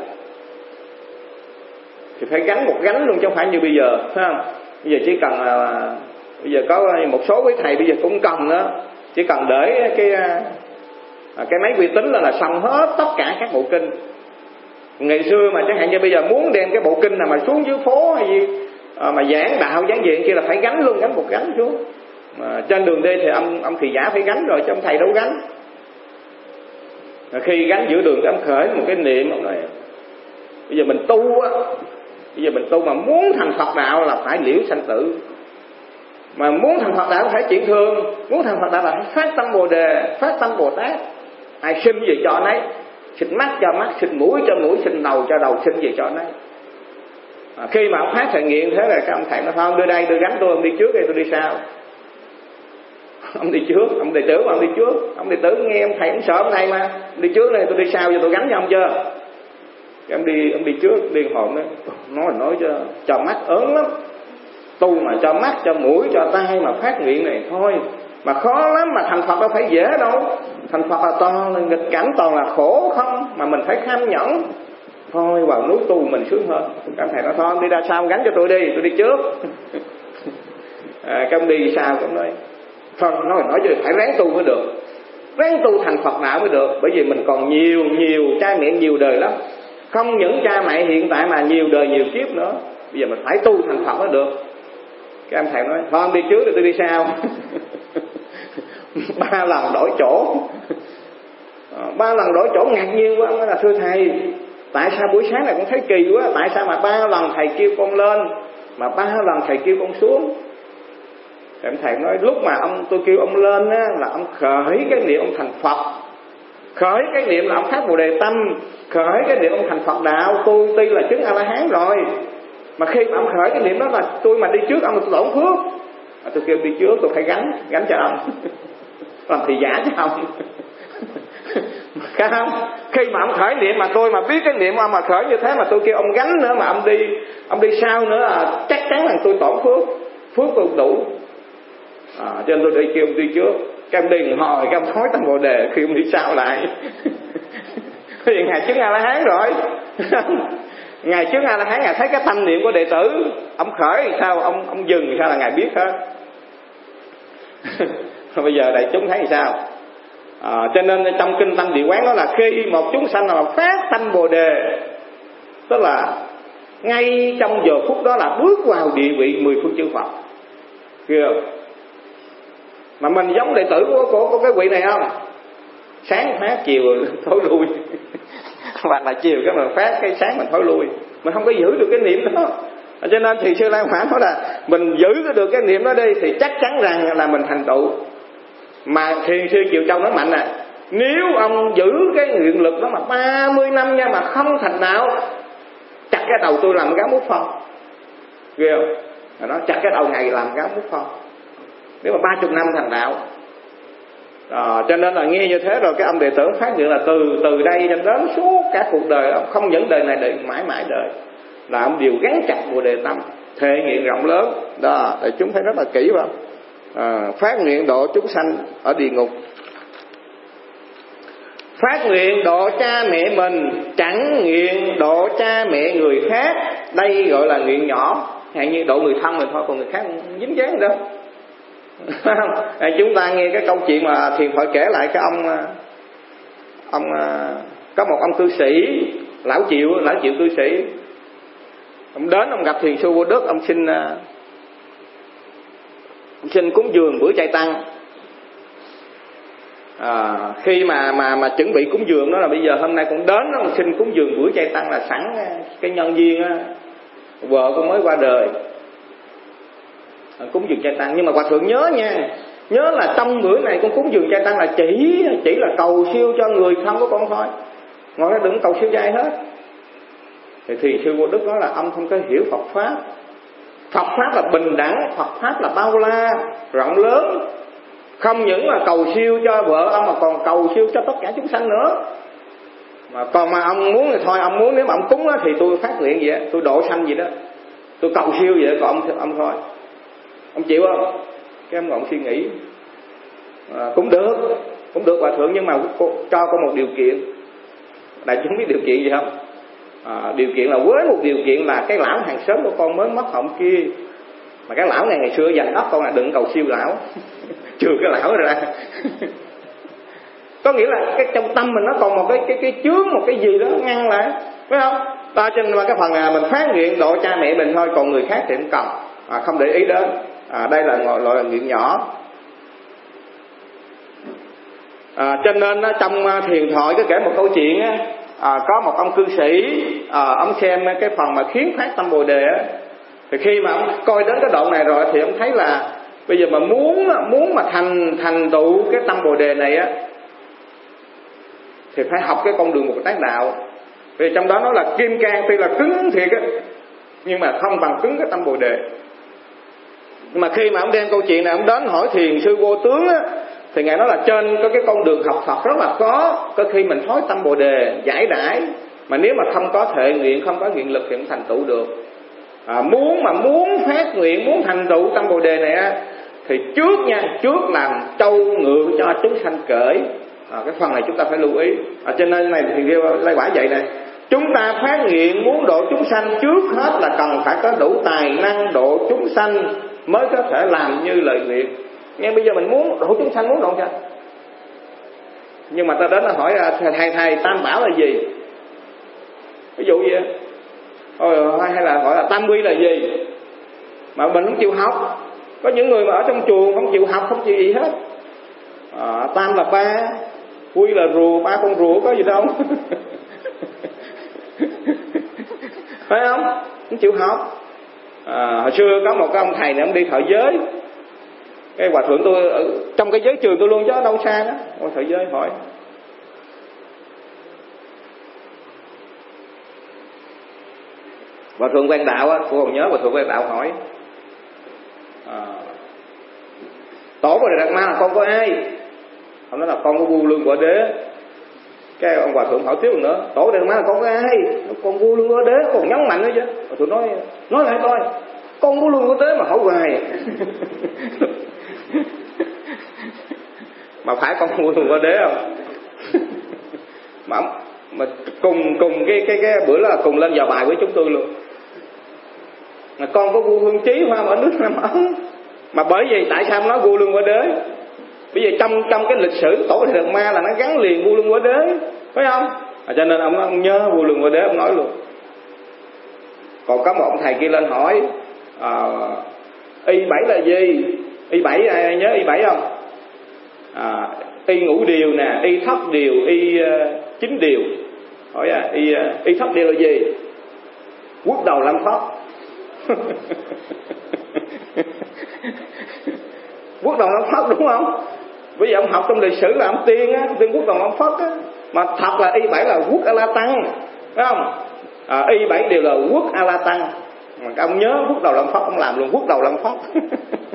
thì phải gánh một gánh luôn chứ không phải như bây giờ, phải không? Bây giờ chỉ cần là bây giờ có một số quý thầy bây giờ cũng cần đó, chỉ cần để cái cái máy vi tính là là xong hết tất cả các bộ kinh. Ngày xưa mà chẳng hạn như bây giờ muốn đem cái bộ kinh nào mà xuống dưới phố hay gì à, mà giảng đạo giảng diện kia là phải gánh luôn, gánh một gánh xuống. Mà trên đường đi thì ông ông thị giả phải gánh rồi chứ ông thầy đâu gánh. Mà khi gánh giữa đường thì ông khởi một cái niệm, ông nói bây giờ mình tu á, bây giờ mình tu mà muốn thành Phật đạo là phải liễu sanh tử. Mà muốn thành Phật đạo phải chuyện thường, muốn thành Phật đạo là phải phát tâm Bồ Đề, phát tâm Bồ Tát. Ai xin gì cho nấy, xin mắt cho mắt, xin mũi cho mũi, xin đầu cho đầu, xin gì cho nấy. À, khi mà ông phát thầy nghiện thế là các ông thầy nói không, đưa đây, đưa gánh tôi, ông đi trước đây, tôi đi sau. Ông đi trước, ông đệ tử mà ông đi trước, ông đệ tử nghe ông thầy cũng sợ ông thầy mà, đi trước đây, tôi đi sau, giờ tôi gánh cho ông chưa? Cái ông đi, ông đi trước, đi hồn nói, nói nói cho, cho mắt ớn lắm. Tu mà cho mắt, cho mũi, cho tai mà phát nguyện này thôi. Mà khó lắm, mà thành Phật đâu phải dễ đâu. Thành Phật là toàn là nghịch cảnh, toàn là khổ không, mà mình phải kham nhẫn. Thôi vào núi tu mình sướng hơn. Các thầy nói thôi đi ra sau gánh cho tôi đi, tôi đi trước. À, cái ông đi sau cũng nói thôi nói nói chứ phải ráng tu mới được, ráng tu thành Phật đạo mới được. Bởi vì mình còn nhiều nhiều cha mẹ nhiều đời lắm, không những cha mẹ hiện tại mà nhiều đời nhiều kiếp nữa. Bây giờ mình phải tu thành Phật mới được. Cái ông thầy nói thôi ông đi trước rồi tôi đi sau. Ba lần đổi chỗ. Ba lần đổi chỗ ngạc nhiên quá. Nói là thưa thầy, tại sao buổi sáng này con thấy kỳ quá, tại sao mà ba lần thầy kêu con lên mà ba lần thầy kêu con xuống? Thì ông thầy nói lúc mà ông tôi kêu ông lên á, là ông khởi cái niệm ông thành Phật, khởi cái niệm là ông phát Bồ Đề tâm, khởi cái niệm ông thành Phật đạo. Tôi tuy là chứng A La Hán rồi, mà khi mà ông khởi cái niệm đó là tôi mà đi trước ông là tôi tổn phước. À, tôi kêu đi trước tôi phải gánh gánh cho ông. Làm thì giả cho ông. Không, khi mà ông khởi niệm mà tôi mà biết cái niệm ông mà khởi như thế mà tôi kêu ông gánh nữa mà ông đi ông đi sau nữa là chắc chắn là tôi tổn phước, phước tôi không đủ. À, cho nên tôi đi kêu ông đi trước, cái ông đi một hồi cái ông thói tâm Bồ Đề, khi ông đi sau lại. Thì ngài chứng A La Hán rồi. Ngài chứng A La Hán, ngài thấy cái tâm niệm của đệ tử ông khởi thì sao, ông ông dừng thì sao là ngài biết hết. Bây giờ đại chúng thấy thì sao? À, cho nên trong kinh Tâm Địa Quán đó là khi một chúng sanh nào phát tâm Bồ Đề, tức là ngay trong giờ phút đó là bước vào địa vị mười phương chư Phật. Kìa, mà mình giống đệ tử của, của, của cái vị này không? Sáng phát chiều thối lui. Hoặc là chiều cái mình phát cái sáng mình thối lui, mình không có giữ được cái niệm đó. Cho nên thì Sư Lan Hỏa nói là mình giữ được cái niệm đó đi thì chắc chắn rằng là mình thành tựu. Mà Thiền Sư Triệu Châu nói mạnh nè, nếu ông giữ cái nguyện lực đó mà ba mươi năm nha mà không thành đạo, chặt cái đầu tôi làm gáo mút phong. Ghê không? Nó chặt cái đầu ngày làm gáo mút phong. Nếu mà ba mươi năm thành đạo. À, cho nên là nghe như thế rồi cái ông đệ tử phát hiện là từ từ đây cho đến suốt cả cuộc đời ông, không những đời này đời mãi mãi đời, là ông đều gắn chặt Bồ Đề tâm, thể hiện rộng lớn. Đó, để chúng thấy rất là kỹ vào. À, phát nguyện độ chúng sanh ở địa ngục. Phát nguyện độ cha mẹ mình, chẳng nguyện độ cha mẹ người khác. Đây gọi là nguyện nhỏ, hạn như độ người thân mình thôi, còn người khác không dính dáng đâu. À, chúng ta nghe cái câu chuyện mà Thiền Thoại kể lại cái ông ông có một ông cư sĩ lão Triệu, lão Triệu cư sĩ, ông đến ông gặp Thiền Sư Vô Đức, ông xin ông xin cúng dường bữa chay tăng. À, khi mà mà mà chuẩn bị cúng dường đó là bây giờ hôm nay cũng đến đó, xin cúng dường bữa chay tăng là sẵn cái nhân duyên á, vợ cũng mới qua đời, à, cúng dường chay tăng. Nhưng mà hòa thượng nhớ nha, nhớ là trong bữa này con cúng dường chay tăng là chỉ chỉ là cầu siêu cho người thân của con thôi, ngoài ra đừng cầu siêu cho ai hết. Thì Thiền Sư Vô Đức nói là ông không có hiểu Phật pháp. Phật pháp là bình đẳng, Phật pháp là bao la rộng lớn, không những là cầu siêu cho vợ ông mà còn cầu siêu cho tất cả chúng sanh nữa. Mà còn mà ông muốn thì thôi, ông muốn nếu mà ông cúng đó, thì tôi phát nguyện vậy, tôi độ sanh gì đó, tôi cầu siêu vậy, còn ông ông thôi, ông chịu không? Cái ông ngọn suy nghĩ, à, cũng được, cũng được hòa thượng, nhưng mà cho có một điều kiện. Đại chúng biết điều kiện gì không? À, điều kiện là với một điều kiện là cái lão hàng xóm của con mới mất họng kia, mà cái lão này ngày xưa dành ấp con là đừng cầu siêu lão. Trừ cái lão ra. Có nghĩa là cái trong tâm mình nó còn một cái cái cái chướng, một cái gì đó ngăn lại, phải không? Ta trên cái phần này mình phát nguyện độ cha mẹ mình thôi, còn người khác thì không cần, à, không để ý đến. À, đây là gọi là nguyện nhỏ. À, cho nên trong Thiền Thoại có kể một câu chuyện á, à, có một ông cư sĩ, à, ông xem cái phần mà khiến phát tâm Bồ Đề á, thì khi mà ông coi đến cái đoạn này rồi thì ông thấy là bây giờ mà muốn muốn mà thành thành tựu cái tâm Bồ Đề này á, thì phải học cái con đường Bồ Tát đạo. Vì trong đó nó là kim cang, tuy là cứng thiệt á, nhưng mà không bằng cứng cái tâm Bồ Đề. Nhưng mà khi mà ông đem câu chuyện này ông đến hỏi Thiền Sư Vô Tướng á, thì ngài nói là trên có cái con đường học Phật rất là khó, có khi mình thói tâm Bồ Đề giải đãi, mà nếu mà không có thệ nguyện, không có nguyện lực thì không thành tựu được. À, muốn mà muốn phát nguyện, muốn thành tựu tâm Bồ Đề này á, thì trước nha, trước làm trâu ngựa cho chúng sanh cởi. À, cái phần này chúng ta phải lưu ý. À, cho nên này thì Lai Quả vậy này, chúng ta phát nguyện muốn độ chúng sanh, trước hết là cần phải có đủ tài năng độ chúng sanh mới có thể làm như lời nguyện. Nghe bây giờ mình muốn độ chúng sanh, muốn độ sao? Nhưng mà ta đến là hỏi thầy, thầy, thầy Tam Bảo là gì? Ví dụ vậy. Ôi, hay là hỏi là Tam Quy là gì? Mà mình không chịu học. Có những người mà ở trong chùa không chịu học, không chịu gì hết. À, tam là ba, quy là rùa, ba con rùa có gì đâu. Phải không? Không chịu học. À, hồi xưa có một cái ông thầy này, ông đi thợ giới. Cái hòa thượng tôi ở trong cái giới trường tôi luôn chứ đâu xa đó. Ông thợ giới hỏi: hòa thượng Quan Đạo á, tôi còn nhớ hòa thượng Quan Đạo hỏi: à, tổ Bồ Đề Đạt Ma là con của ai? Ông nói là con của vua Lương Quả Đế. Cái ông hòa thượng hỏi tiếp nữa: tổ Bồ Đề Đạt Ma là con của ai? Con vua Lương Quả Đế. Còn nhấn mạnh nữa chứ. Hòa thượng nói: nói lại coi, con vua Lương Quả Đế mà hỏi hoài. Mà phải con vua Lương Quả Đế không? mà mà cùng cùng cái cái cái bữa là cùng lên vào bài với chúng tôi luôn. Mà con có vua Hương Trí Hoa ở nước Nam Ấn. Mà bởi vì tại sao nói vua Lương Quả Đế? Bởi vì trong trong cái lịch sử tổ Đề Đạt Ma là nó gắn liền vua Lương Quả Đế, phải không? À, cho nên ông, ông nhớ vua Lương Quả Đế, ông nói luôn. Còn có một ông thầy kia lên hỏi: à, y bảy là gì? Y bảy ai nhớ y bảy không? À, y ngũ điều nè, y thất điều, y uh, chín điều. Hỏi à, y, uh, y thất điều là gì? Quốc đầu Lâm Phất. Quốc đầu Lâm Phất đúng không? Bây giờ ông học trong lịch sử là ông tiên á, tiên quốc đầu Lâm Phất á. Mà thật là y bảy là quốc A La Tăng, phải không? À, y bảy đều là quốc A La Tăng. Mà ông nhớ quốc đầu Lâm Phất, ông làm luôn quốc đầu Lâm Phất.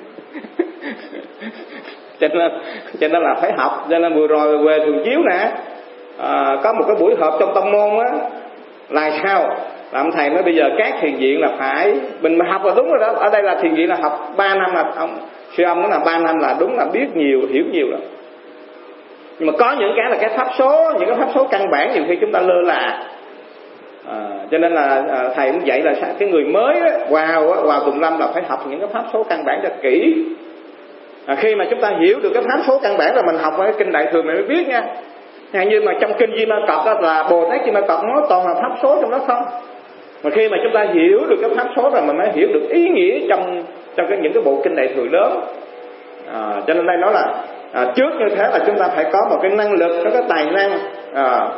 cho nên cho nên là phải học. Cho nên vừa rồi về Thường Chiếu nè, à, có một cái buổi họp trong tông môn á, là sao? Là ông thầy nói bây giờ các thiền viện là phải mình mà học là đúng rồi đó. Ở đây là thiền viện là học ba năm là ông sư ông nói là ba năm là đúng là biết nhiều, hiểu nhiều rồi. Nhưng mà có những cái là cái pháp số, những cái pháp số căn bản nhiều khi chúng ta lơ là. À, cho nên là à, thầy cũng dạy là cái người mới á, vào á, vào tùng lâm là phải học những cái pháp số căn bản cho kỹ. À, khi mà chúng ta hiểu được cái pháp số căn bản là mình học ở cái kinh Đại Thừa mình mới biết nha. Hàng như mà trong kinh Di Ma Cật đó là Bồ Tát Di Ma Cật nói toàn là pháp số trong đó không. Mà khi mà chúng ta hiểu được cái pháp số rồi mình mới hiểu được ý nghĩa trong trong cái những cái bộ kinh Đại Thừa lớn. À, cho nên đây nói là à, trước như thế là chúng ta phải có một cái năng lực, có cái tài năng. À,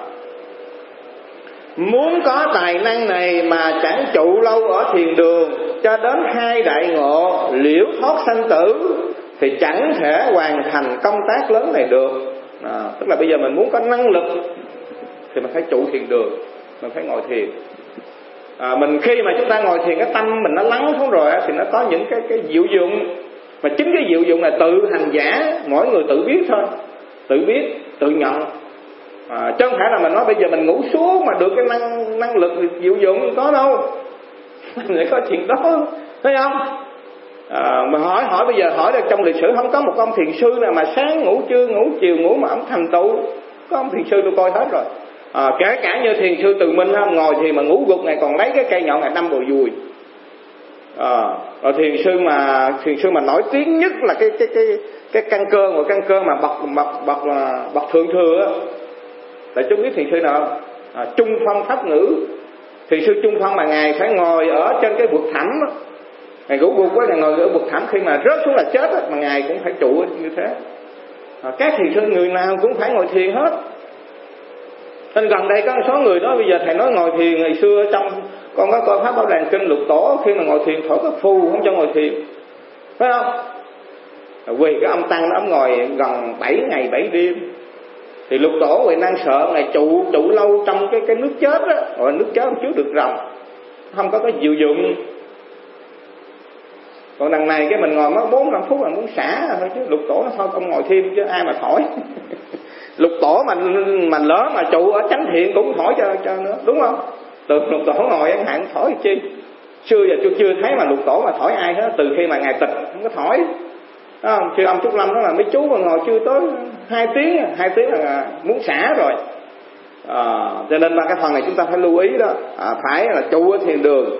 muốn có tài năng này mà chẳng trụ lâu ở thiền đường cho đến hai đại ngộ liễu thoát sanh tử thì chẳng thể hoàn thành công tác lớn này được. À, tức là bây giờ mình muốn có năng lực thì mình phải trụ thiền đường, mình phải ngồi thiền. À, mình khi mà chúng ta ngồi thiền cái tâm mình nó lắng xuống rồi thì nó có những cái cái diệu dụng. Mà chính cái diệu dụng là tự hành giả, mỗi người tự biết thôi, tự biết, tự nhận. À, chứ không phải là mình nói bây giờ mình ngủ xuống mà được cái năng năng lực diệu dụng, có đâu. Mình lại có chuyện đó, thấy không? À, mà hỏi hỏi bây giờ hỏi là trong lịch sử không có một ông thiền sư nào mà sáng ngủ trưa ngủ chiều ngủ mà ông thành tựu. Có ông thiền sư tôi coi hết rồi. À, kể cả như thiền sư Từ Minh không, ngồi thì mà ngủ gục ngày còn lấy cái cây nhọn ngày đâm vào dùi. À, rồi thiền sư mà thiền sư mà nổi tiếng nhất là cái cái cái cái căn cơ, một căn cơ mà bậc bậc bậc bậc thượng thừa á. Tại chúng biết thiền sư nào không? À, Trung Phong Pháp Ngữ. Thiền sư Trung Phong mà ngài phải ngồi ở trên cái vực thẳm á. Ngài ngủ gục quá, ngài ngồi ở vực thẳm, khi mà rớt xuống là chết á, mà ngài cũng phải trụ như thế. À, các thiền sư người nào cũng phải ngồi thiền hết. Nên gần đây có một số người đó, bây giờ thầy nói ngồi thiền, ngày xưa trong con có coi Pháp Bảo Đàn Kinh Lục Tổ, khi mà ngồi thiền thổi cái phù không cho ngồi thiền, phải không? Vì cái ông tăng đó ông ngồi gần bảy ngày bảy đêm, thì Lục Tổ Huệ Năng sợ ngày trụ trụ lâu trong cái cái nước chết á, rồi nước chết không chứa được rồng, không có cái diệu dụng. Còn đằng này cái mình ngồi mất bốn năm phút là muốn xả rồi thôi, chứ Lục Tổ nó thôi không ngồi thêm chứ ai mà thổi. Lục Tổ mà mà lỡ mà trụ ở chánh thiện cũng thổi cho cho nữa, đúng không? Từ Lục Tổ ngồi chẳng hạn thổi chi. Xưa giờ tôi chưa thấy mà Lục Tổ mà thổi ai hết, từ khi mà ngài tịch không có thổi. Đó không? Sư ông Trúc Lâm đó là mấy chú mà ngồi chưa tới hai tiếng, hai tiếng là muốn xả rồi. À, cho nên là cái phần này chúng ta phải lưu ý đó, à, phải là trụ ở thiền đường.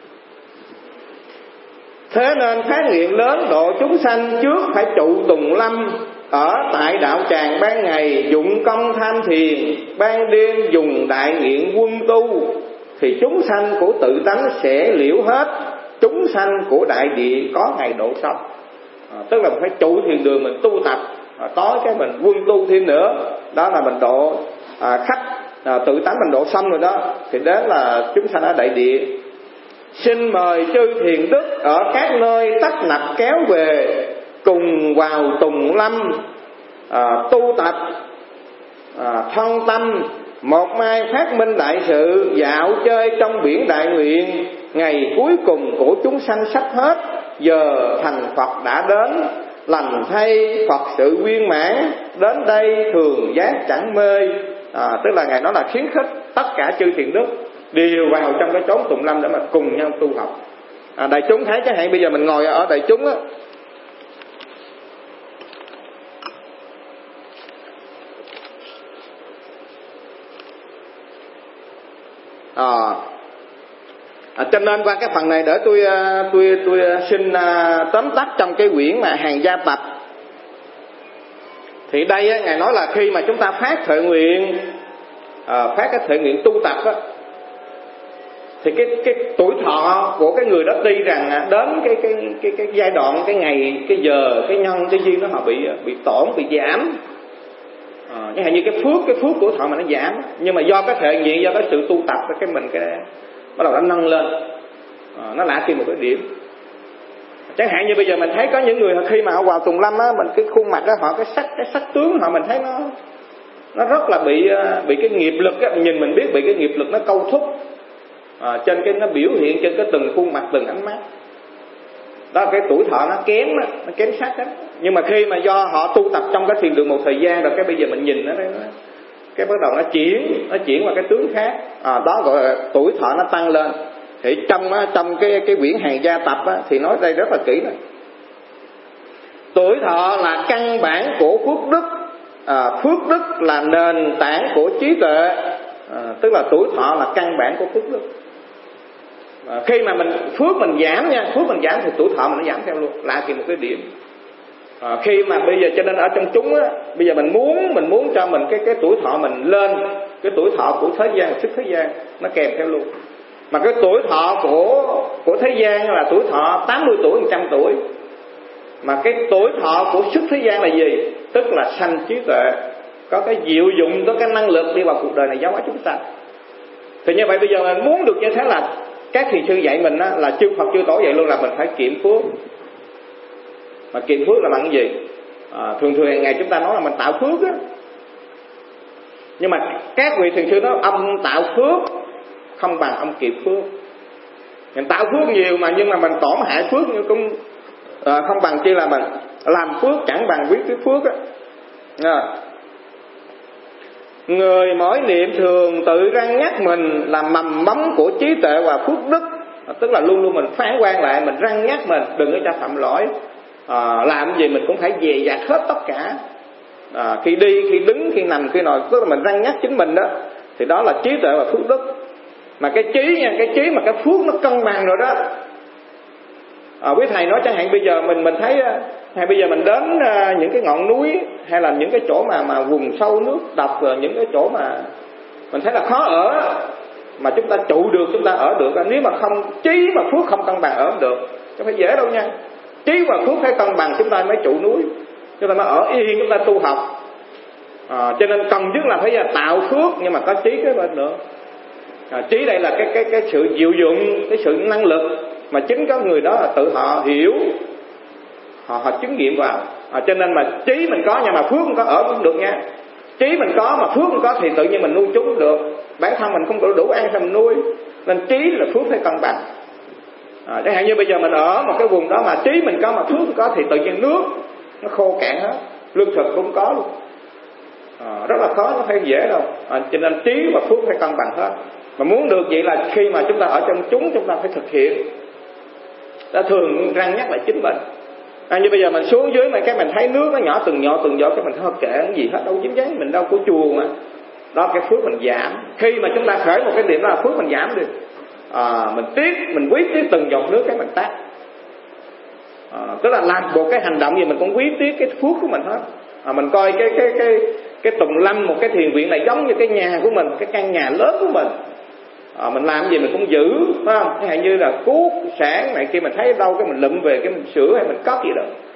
Thế nên phát nguyện lớn độ chúng sanh trước phải trụ tùng lâm, ở tại đạo tràng ban ngày dụng công tham thiền, ban đêm dùng đại nguyện quân tu, thì chúng sanh của tự tánh sẽ liễu hết, chúng sanh của đại địa có ngày độ xong. à, tức là mình phải trụ thiền đường mình tu tập, à, tối cái mình quân tu thêm nữa, đó là mình độ à, khách à, tự tánh mình độ xong rồi đó thì đến là chúng sanh ở đại địa. Xin mời chư thiền đức ở các nơi tấp nập kéo về, cùng vào Tùng Lâm à, tu tập à, thân tâm, một mai phát minh đại sự, dạo chơi trong biển đại nguyện. Ngày cuối cùng của chúng sanh sắp hết, giờ thành Phật đã đến, lành thay Phật sự viên mãn, đến đây thường giác chẳng mê. À, tức là Ngài nói là khuyến khích tất cả chư thiền đức đều vào trong cái chốn Tùng Lâm để mà cùng nhau tu học. À, đại chúng thấy chẳng hạn bây giờ mình ngồi ở đại chúng á, à, à, cho nên qua cái phần này để tôi tôi tôi xin tóm tắt trong cái quyển mà Hàng Gia Tập. Thì đây á, Ngài nói là khi mà chúng ta phát thệ nguyện, à, phát cái thệ nguyện tu tập á, thì cái cái tuổi thọ của cái người đó tuy rằng đến cái cái cái cái giai đoạn, cái ngày, cái giờ, cái nhân, cái duyên nó họ bị bị tổn, bị giảm. À, như như cái phước, cái phước của thọ mà nó giảm, nhưng mà do cái thệ nguyện, do cái sự tu tập, cái mình cái bắt đầu nó nâng lên. À, nó lạ thêm một cái điểm. Chẳng hạn như bây giờ mình thấy có những người khi mà họ vào Tùng Lâm á, mình cái khuôn mặt đó họ cái sắc cái sắc tướng họ mình thấy nó nó rất là bị bị cái nghiệp lực á, nhìn mình biết bị cái nghiệp lực nó câu thúc. À, trên cái nó biểu hiện trên cái từng khuôn mặt, từng ánh mắt. Đó cái tuổi thọ nó kém đó, nó kém sắc đó. Nhưng mà khi mà do họ tu tập trong cái thiền đường một thời gian rồi, cái bây giờ mình nhìn nó, nó cái bắt đầu nó chuyển, nó chuyển qua cái tướng khác. À, đó gọi là tuổi thọ nó tăng lên. Thì trong trong cái cái quyển Hàng Gia Tập á, thì nói đây rất là kỹ này. Tuổi thọ là căn bản của phước đức, à, phước đức là nền tảng của trí tuệ. À, tức là tuổi thọ là căn bản của phước đức. À, khi mà mình phước mình giảm nha, phước mình giảm thì tuổi thọ mình nó giảm theo luôn, lại thì một cái điểm. À, khi mà bây giờ cho nên ở trong chúng á, bây giờ mình muốn mình muốn cho mình cái cái tuổi thọ mình lên, cái tuổi thọ của thế gian, sức thế gian nó kèm theo luôn. Mà cái tuổi thọ của của thế gian là tuổi thọ tám mươi tuổi, một trăm tuổi. Mà cái tuổi thọ của sức thế gian là gì? Tức là sanh trí tuệ, có cái diệu dụng, có cái năng lực đi vào cuộc đời này giáo hóa chúng sanh. Thì như vậy bây giờ mình muốn được như thế là các thiền sư dạy mình á, là chư Phật chư Tổ dạy luôn là mình phải kiệm phước. Mà kiệm phước là bằng cái gì? À, thường thường hàng ngày chúng ta nói là mình tạo phước á. Nhưng mà các vị thiền sư nói ông tạo phước không bằng ông kiệm phước. Mình tạo phước nhiều mà nhưng mà mình tổn hại phước nhưng cũng à, không bằng chi là mình làm phước chẳng bằng quyết cái phước á. À. Người mỗi niệm thường tự răn nhắc mình là mầm móng của trí tuệ và phước đức. À, tức là luôn luôn mình phán quan lại, mình răn nhắc mình đừng có cho phạm lỗi. À, làm gì mình cũng phải dè dặt hết tất cả. À, khi đi, khi đứng, khi nằm, khi ngồi, tức là mình răn nhắc chính mình đó. Thì đó là trí tuệ và phước đức. Mà cái trí nha, cái trí mà cái phước nó cân bằng rồi đó. À, quý thầy nói chẳng hạn bây giờ mình mình thấy hay bây giờ mình đến uh, những cái ngọn núi hay là những cái chỗ mà mà vùng sâu nước độc, rồi những cái chỗ mà mình thấy là khó ở mà chúng ta trụ được, chúng ta ở được. Nếu mà không trí mà phước không cân bằng ở không được, chứ phải dễ đâu nha. Trí và phước phải cân bằng chúng ta mới trụ núi, chúng ta mới ở yên, chúng ta tu học. À, cho nên cần nhất là phải tạo phước nhưng mà có trí cái bên nữa. À, trí đây là cái cái cái sự diệu dụng, cái sự năng lực mà chính có người đó là tự họ hiểu, họ họ chứng nghiệm vào. À, cho nên mà trí mình có nhưng mà phước không có ở cũng được nha. Trí mình có mà phước không có thì tự nhiên mình nuôi chúng được. Bản thân mình không đủ đủ ăn sao mình nuôi. Nên trí là phước phải cân bằng. À, chẳng hạn như bây giờ mình ở một cái vùng đó mà trí mình có mà phước không có thì tự nhiên nước nó khô cạn hết, lương thực cũng có luôn. À, rất là khó, nó phải dễ đâu. À, cho nên trí và phước phải cân bằng hết. Mà muốn được vậy là khi mà chúng ta ở trong chúng chúng ta phải thực hiện. Ta thường răng nhắc lại chính mình. À, như bây giờ mình xuống dưới mà cái mình thấy nước nó nhỏ từng nhỏ từng giọt, cái mình không kệ cái gì hết, đâu dính dáng mình đâu có chùa mà. Đó cái phước mình giảm. Khi mà chúng ta khởi một cái điểm đó là phước mình giảm đi. À, mình tiếc, mình quý tiếc từng giọt nước cái mình tắt. À, tức là làm một cái hành động gì mình cũng quý tiếc cái phước của mình hết. À, mình coi cái cái cái cái Tùng Lâm, một cái thiền viện này giống như cái nhà của mình, cái căn nhà lớn của mình. À, mình làm gì mình cũng giữ, phải không? Hay như là cuốc sản này kia mình thấy đâu cái mình lụm về cái mình sửa hay mình cất gì đó.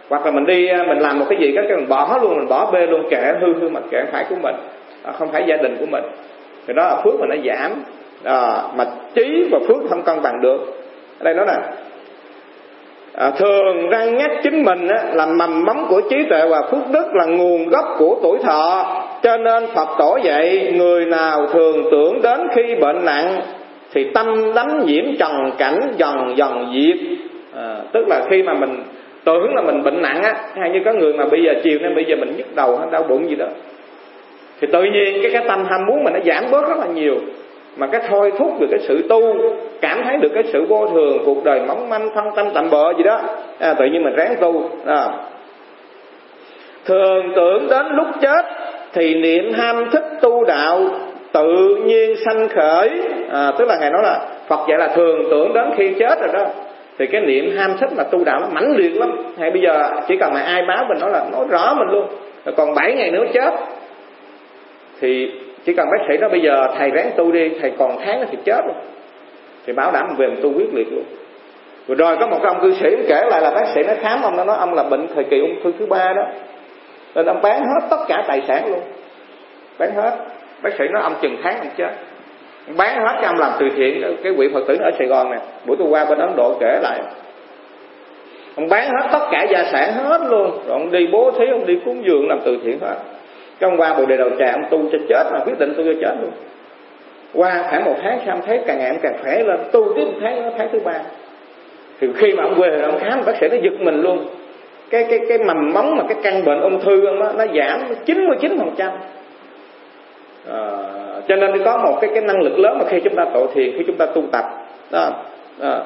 Hoặc là mình đi mình làm một cái gì đó cái mình bỏ luôn, mình bỏ bê luôn, kệ hư hư mà kệ phải của mình, à, không phải gia đình của mình, thì đó là phước mình nó giảm, à, mà trí và phước không cân bằng được. Ở đây nói nè, à, thường răng nhắc chính mình á, là mầm móng của trí tuệ và phước đức, là nguồn gốc của tuổi thọ. Cho nên Phật tổ dạy người nào thường tưởng đến khi bệnh nặng thì tâm đắm nhiễm trần cảnh dần dần diệt. À, tức là khi mà mình tưởng là mình bệnh nặng á, hay như có người mà bây giờ chiều nay bây giờ mình nhức đầu hay đau bụng gì đó, thì tự nhiên cái cái tâm ham muốn mình nó giảm bớt rất là nhiều, mà cái thôi thúc về cái sự tu, cảm thấy được cái sự vô thường, cuộc đời mỏng manh, thân tâm tạm bợ gì đó, à, tự nhiên mình ráng tu. À. Thường tưởng đến lúc chết thì niệm ham thích tu đạo tự nhiên sanh khởi. À, tức là Ngài nói là Phật dạy là thường tưởng đến khi chết rồi đó, thì cái niệm ham thích mà tu đạo nó mãnh liệt lắm. Hay bây giờ chỉ cần mà ai báo mình nói là nói rõ mình luôn, rồi còn bảy ngày nữa chết, thì chỉ cần bác sĩ đó bây giờ thầy ráng tu đi, thầy còn tháng thì chết luôn, thì bảo đảm về mình tu quyết liệt luôn. Rồi, rồi có một cái ông cư sĩ kể lại là bác sĩ nó khám ông, nó nói ông là bệnh thời kỳ ung thư thứ ba đó, nên ông bán hết tất cả tài sản luôn, bán hết. Bác sĩ nói ông chừng tháng ông chết, ông bán hết cho ông làm từ thiện. Cái vị Phật tử ở Sài Gòn nè, buổi tôi qua bên Ấn Độ kể lại, ông bán hết tất cả gia sản hết luôn, rồi ông đi bố thí, ông đi cúng dường làm từ thiện hết. Cái ông qua Bồ Đề Đầu Trà, ông tu cho chết, mà quyết định tu cho chết luôn. Qua khoảng một tháng sau thấy càng ngày ông càng khỏe lên, tu tiếp một tháng nữa, tháng thứ ba. Thì khi mà ông về ông khám, bác sĩ nó giật mình luôn. Cái cái cái mầm móng mà cái căn bệnh ung thư ông đó, nó giảm chín mươi chín phần trăm. À, cho nên có một cái cái năng lực lớn mà khi chúng ta tọa thiền, khi chúng ta tu tập đó. À.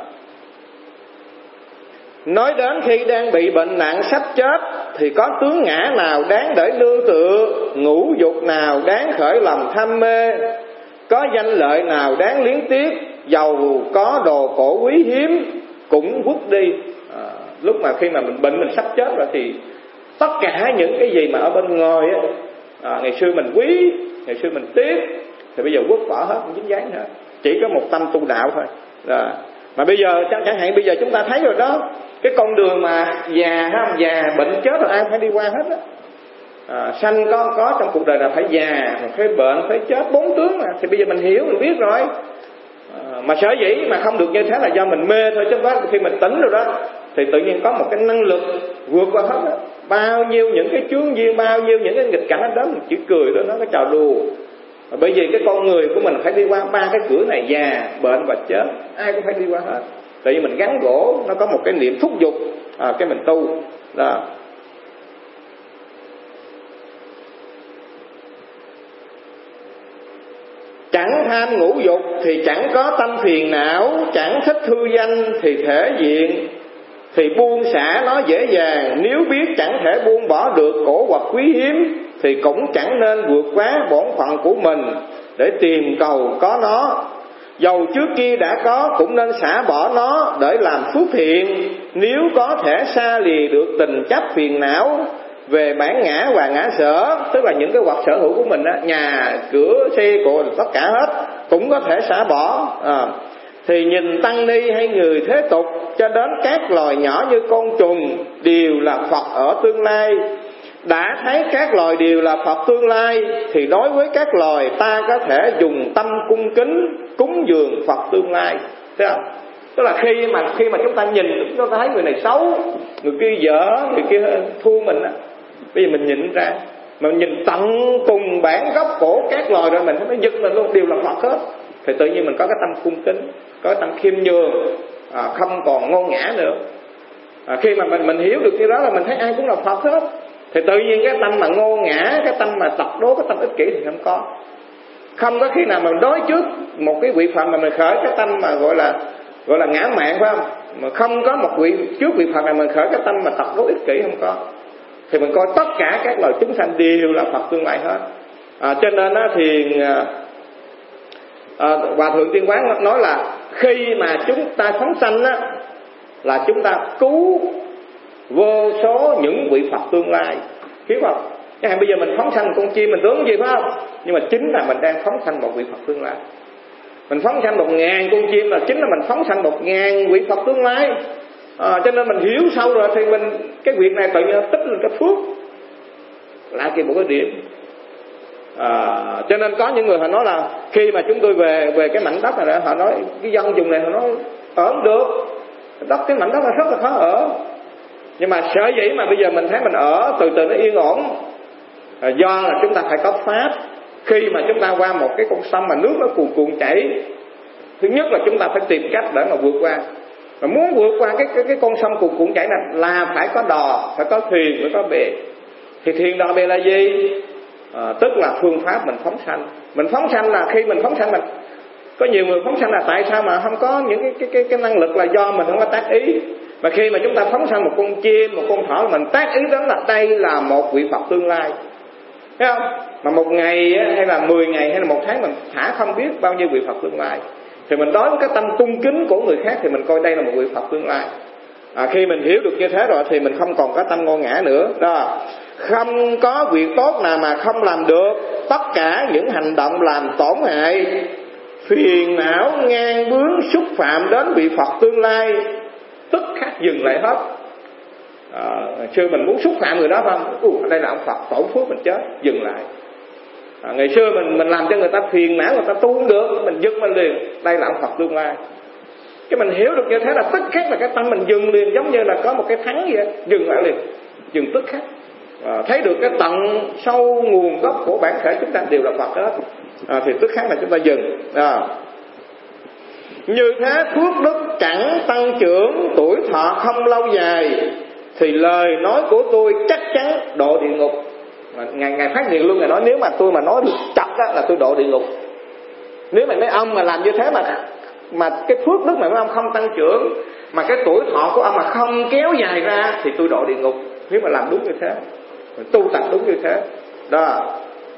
Nói đến khi đang bị bệnh nặng sắp chết thì có tướng ngã nào đáng để nương tựa, ngũ dục nào đáng khởi lòng tham mê, có danh lợi nào đáng liếng tiếc, dầu có đồ cổ quý hiếm cũng vứt đi. À, lúc mà khi mà mình bệnh, mình sắp chết rồi thì tất cả những cái gì mà ở bên ngoài á, à, ngày xưa mình quý, ngày xưa mình tiếc, thì bây giờ vứt bỏ hết, không dính dáng nữa, chỉ có một tâm tu đạo thôi. Rồi. Mà bây giờ chẳng hạn bây giờ chúng ta thấy rồi đó, cái con đường mà già ha, già bệnh chết rồi ai phải đi qua hết á. À, sanh có có trong cuộc đời là phải già, phải bệnh, phải chết, bốn tướng mà. Thì bây giờ mình hiểu, mình biết rồi. À, mà sở dĩ mà không được như thế là do mình mê thôi, chứ không phải khi mình tỉnh rồi đó thì tự nhiên có một cái năng lực vượt qua hết đó. Bao nhiêu những cái chướng duyên, bao nhiêu những cái nghịch cảnh đó mình chỉ cười đó, nó cái trò đùa. Và bởi vì cái con người của mình phải đi qua ba cái cửa này: già, bệnh và chết, ai cũng phải đi qua hết. Tại vì mình gắn gỗ, nó có một cái niệm thúc giục, à, cái mình tu đó. Chẳng tham ngũ dục thì chẳng có tâm phiền não, chẳng thích thư danh thì thể diện, thì buông xả nó dễ dàng. Nếu biết chẳng thể buông bỏ được cổ vật quý hiếm thì cũng chẳng nên vượt quá bổn phận của mình để tìm cầu có nó. Dầu trước kia đã có cũng nên xả bỏ nó để làm phước thiện. Nếu có thể xa lìa được tình chấp phiền não về bản ngã và ngã sở, tức là những cái vật sở hữu của mình đó, nhà, cửa, xe cộ, tất cả hết cũng có thể xả bỏ. À, thì nhìn tăng ni hay người thế tục cho đến các loài nhỏ như côn trùng đều là Phật ở tương lai. Đã thấy các loài đều là Phật tương lai thì đối với các loài ta có thể dùng tâm cung kính cúng dường Phật tương lai. Thấy không? Tức là khi mà khi mà chúng ta nhìn, chúng ta thấy người này xấu, người kia dở, người kia thua mình á, bây giờ mình nhìn ra, mà nhìn tận cùng bản gốc của các loài rồi mình thấy nó giật mình luôn, đều là Phật hết. Thì tự nhiên mình có cái tâm cung kính, có cái tâm khiêm nhường, à, không còn ngôn ngã nữa. À, khi mà mình mình hiểu được cái đó là mình thấy ai cũng là Phật hết, thì tự nhiên cái tâm mà ngôn ngã, cái tâm mà tập đố, cái tâm ích kỷ thì không có. Không có khi nào mà đối trước một cái vị Phật mà mình khởi cái tâm mà gọi là gọi là ngã mạn, phải không? Mà không có một vị trước vị Phật nào mình khởi cái tâm mà tập đố ích kỷ, không có. Thì mình coi tất cả các loài chúng sanh đều là Phật tương lai hết. À, cho nên á, thì à, Hòa Thượng Tiên Quán nói là khi mà chúng ta phóng sanh á, là chúng ta cứu vô số những vị Phật tương lai, hiểu không? Cái hàng bây giờ mình phóng sanh con chim mình tưởng gì, phải không? Nhưng mà chính là mình đang phóng sanh một vị Phật tương lai. Mình phóng sanh một ngàn con chim là chính là mình phóng sanh một ngàn vị Phật tương lai. À, cho nên mình hiểu sâu rồi thì mình cái việc này tự nhiên tích lên cái phước lại kỳ một cái điểm. À, cho nên có những người họ nói là khi mà chúng tôi về về cái mảnh đất này, họ nói cái dân vùng này họ nói ở không được, đất cái mảnh đất nó rất là khó ở. Nhưng mà sở dĩ mà bây giờ mình thấy mình ở từ từ nó yên ổn, à, do là chúng ta phải có pháp. Khi mà chúng ta qua một cái con sông mà nước nó cuồn cuộn chảy, thứ nhất là chúng ta phải tìm cách để mà vượt qua. Mà muốn vượt qua cái cái, cái con sông cuồn cuộn chảy này là phải có đò, phải có thuyền, phải có bè. Thì thuyền đò bè là gì? À, tức là phương pháp mình phóng sanh. Mình phóng sanh là khi mình phóng sanh, mình có nhiều người phóng sanh là tại sao mà không có những cái cái cái, cái năng lực, là do mình không có tác ý. Mà khi mà chúng ta phóng sanh một con chim, một con thỏ, mình tác ý đến là đây là một vị Phật tương lai, thấy không? Mà một ngày hay là mười ngày hay là một tháng mình thả không biết bao nhiêu vị Phật tương lai, thì mình đối với cái tâm cung kính của người khác thì mình coi đây là một vị Phật tương lai. À, khi mình hiểu được như thế rồi thì mình không còn có tâm ngô ngã nữa đó. Không có việc tốt nào mà không làm được, tất cả những hành động làm tổn hại, phiền não, ngang bướng, xúc phạm đến vị Phật tương lai, tức khắc dừng lại hết. À, xưa mình muốn xúc phạm người đó không? Uh, đây là ông Phật tổ phước, mình chết, dừng lại. À, ngày xưa mình mình làm cho người ta phiền não, người ta tu không được, mình dừng mình liền, đây là ông Phật tương lai. Cái mình hiểu được như thế là tức khắc là cái tâm mình dừng liền, giống như là có một cái thắng vậy, dừng lại liền, dừng tức khắc. À, thấy được cái tận sâu nguồn gốc của bản thể chúng ta đều là Phật hết, à, thì tức khắc là chúng ta dừng. À, như thế phước đức chẳng tăng trưởng, tuổi thọ không lâu dài, thì lời nói của tôi chắc chắn độ địa ngục. Ngài ngài phát nguyện luôn, ngài nói nếu mà tôi mà nói chặt á là tôi độ địa ngục. Nếu mà mấy ông mà làm như thế mà mà cái phước đức mà mấy ông không tăng trưởng, mà cái tuổi thọ của ông mà không kéo dài ra, thì tôi độ địa ngục. Nếu mà làm đúng như thế, tu tập đúng như thế đó.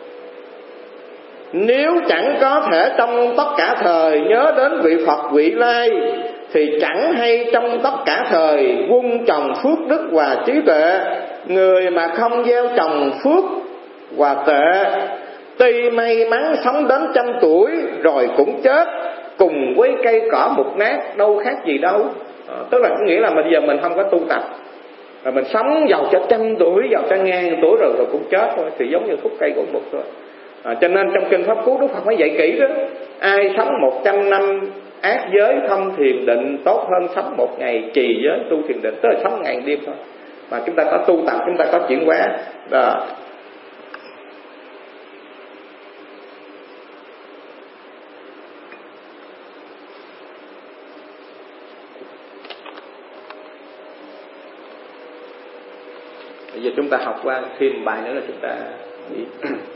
Nếu chẳng có thể trong tất cả thời nhớ đến vị Phật vị lai, thì chẳng hay trong tất cả thời vun trồng phước đức và trí tuệ. Người mà không gieo trồng phước và tuệ, tuy may mắn sống đến trăm tuổi rồi cũng chết, cùng với cây cỏ mục nát, đâu khác gì đâu. À, tức là có nghĩa là bây giờ mình không có tu tập, rồi mình sống giàu cho trăm tuổi, giàu cho ngàn tuổi rồi rồi cũng chết thôi, thì giống như khúc cây gỗ mục thôi. À, cho nên trong kinh Pháp Cú Đức Phật mới dạy kỹ đó: ai sống một trăm năm ác giới không thiền định, tốt hơn sống một ngày trì giới tu thiền định, tức là sống ngày đêm thôi. Mà chúng ta có tu tập, chúng ta có chuyển hóa đó. Bây giờ chúng ta học qua thêm bài nữa là chúng ta nghỉ.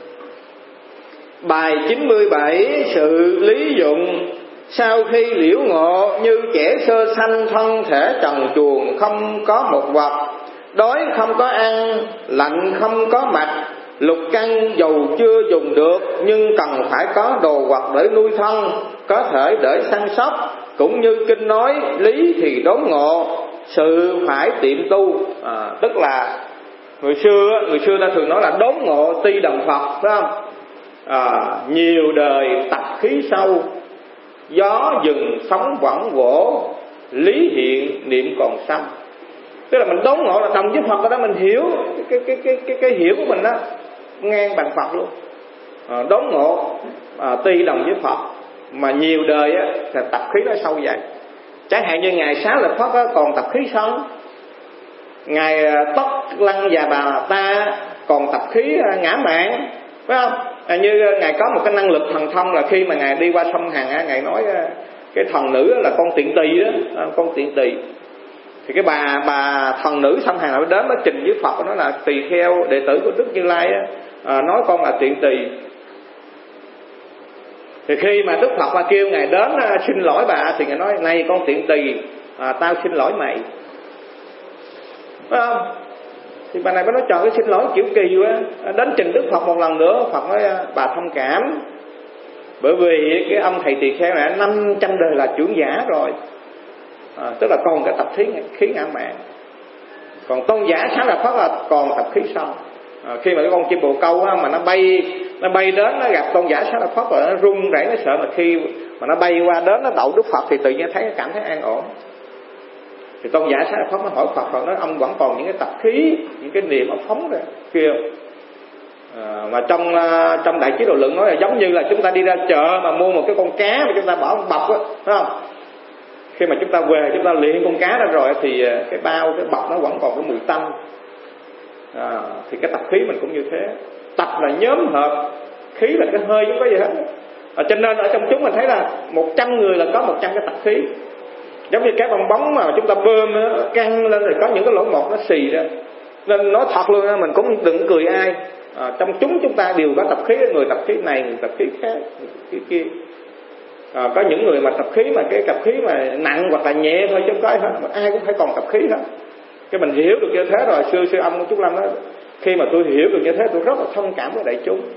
Bài chín mươi bảy, sự lý dụng. Sau khi liễu ngộ, như trẻ sơ sanh, thân thể trần truồng, không có một vật, đói không có ăn, lạnh không có mặc, lục căn dầu chưa dùng được, nhưng cần phải có đồ vật để nuôi thân, có thể để săn sóc. Cũng như kinh nói, lý thì đốn ngộ, sự phải tiệm tu. À, tức là người xưa người xưa ta thường nói là đốn ngộ ti đồng Phật, phải không? À, nhiều đời tập khí sâu, gió dừng sóng vẫn vỗ, lý hiện niệm còn xăm. Tức là mình đốn ngộ là đồng với Phật đó, mình hiểu cái cái cái cái cái hiểu của mình đó ngang bằng Phật luôn. À, đốn ngộ à, ti đồng với Phật, mà nhiều đời á thì tập khí nó sâu vậy. Chẳng hạn như ngài Xá Lợi Phất á, còn tập khí sâu. Ngài Tất Lăng Già Bà Ta còn tập khí ngã mạn, phải không? À, như ngài có một cái năng lực thần thông là khi mà ngài đi qua sông Hằng á, ngài nói cái thần nữ là con tiện tỳ đó, con tiện tỳ. Thì cái bà bà thần nữ sông Hằng nó đến nó trình với Phật, nó là tỳ kheo đệ tử của Đức Như Lai á, à, nói con là tiện tỳ. Thì khi mà Đức Phật mà kêu ngài đến xin lỗi bà, thì ngài nói: này con tiện tỳ, à, tao xin lỗi mày, phải không? Thì bà này mới nói: trời ơi, xin lỗi kiểu kỳ quá. Đến trình Đức Phật một lần nữa, Phật nói: bà thông cảm, bởi vì cái ông thầy tỳ kheo này năm trăm đời là trưởng giả rồi, à, tức là còn cái tập khí khí ngã mạn. Còn tôn giả Xá Lợi Phất là còn tập khí sâu. À, khi mà cái con chim bồ câu á, mà nó bay nó bay đến nó gặp tôn giả Xá Lợi Phất rồi nó run rẩy, nó sợ, mà khi mà nó bay qua đến nó đậu Đức Phật thì tự nhiên thấy cảm thấy an ổn. Thì Tôn giả Xá Lợi Phất nó hỏi Phật, Phật nói ông vẫn còn những cái tập khí, những cái niệm ông phóng ra kia. À, mà trong trong Đại Trí Độ Luận nói là giống như là chúng ta đi ra chợ mà mua một cái con cá mà chúng ta bỏ một bọc á, phải không? Khi mà chúng ta về chúng ta luyện con cá ra rồi thì cái bao, cái bọc nó vẫn còn cái mùi tanh. À, thì cái tập khí mình cũng như thế. Tập là nhóm hợp, khí là cái hơi chứ không có gì hết. À, cho nên ở trong chúng mình thấy là một trăm người là có một trăm cái tập khí. Giống như cái bong bóng mà chúng ta bơm nó căng lên rồi có những cái lỗ mọt nó xì ra. Nên nói thật luôn, mình cũng đừng cười ai. À, trong chúng chúng ta đều có tập khí, người tập khí này, người tập khí khác, người tập khí kia. À, có những người mà tập khí mà cái tập khí mà nặng hoặc là nhẹ thôi chứ không có hết, mà ai cũng phải còn tập khí hết. Cái mình hiểu được như thế rồi, sư sư ông của Trúc Lâm đó, khi mà tôi hiểu được như thế tôi rất là thông cảm với đại chúng.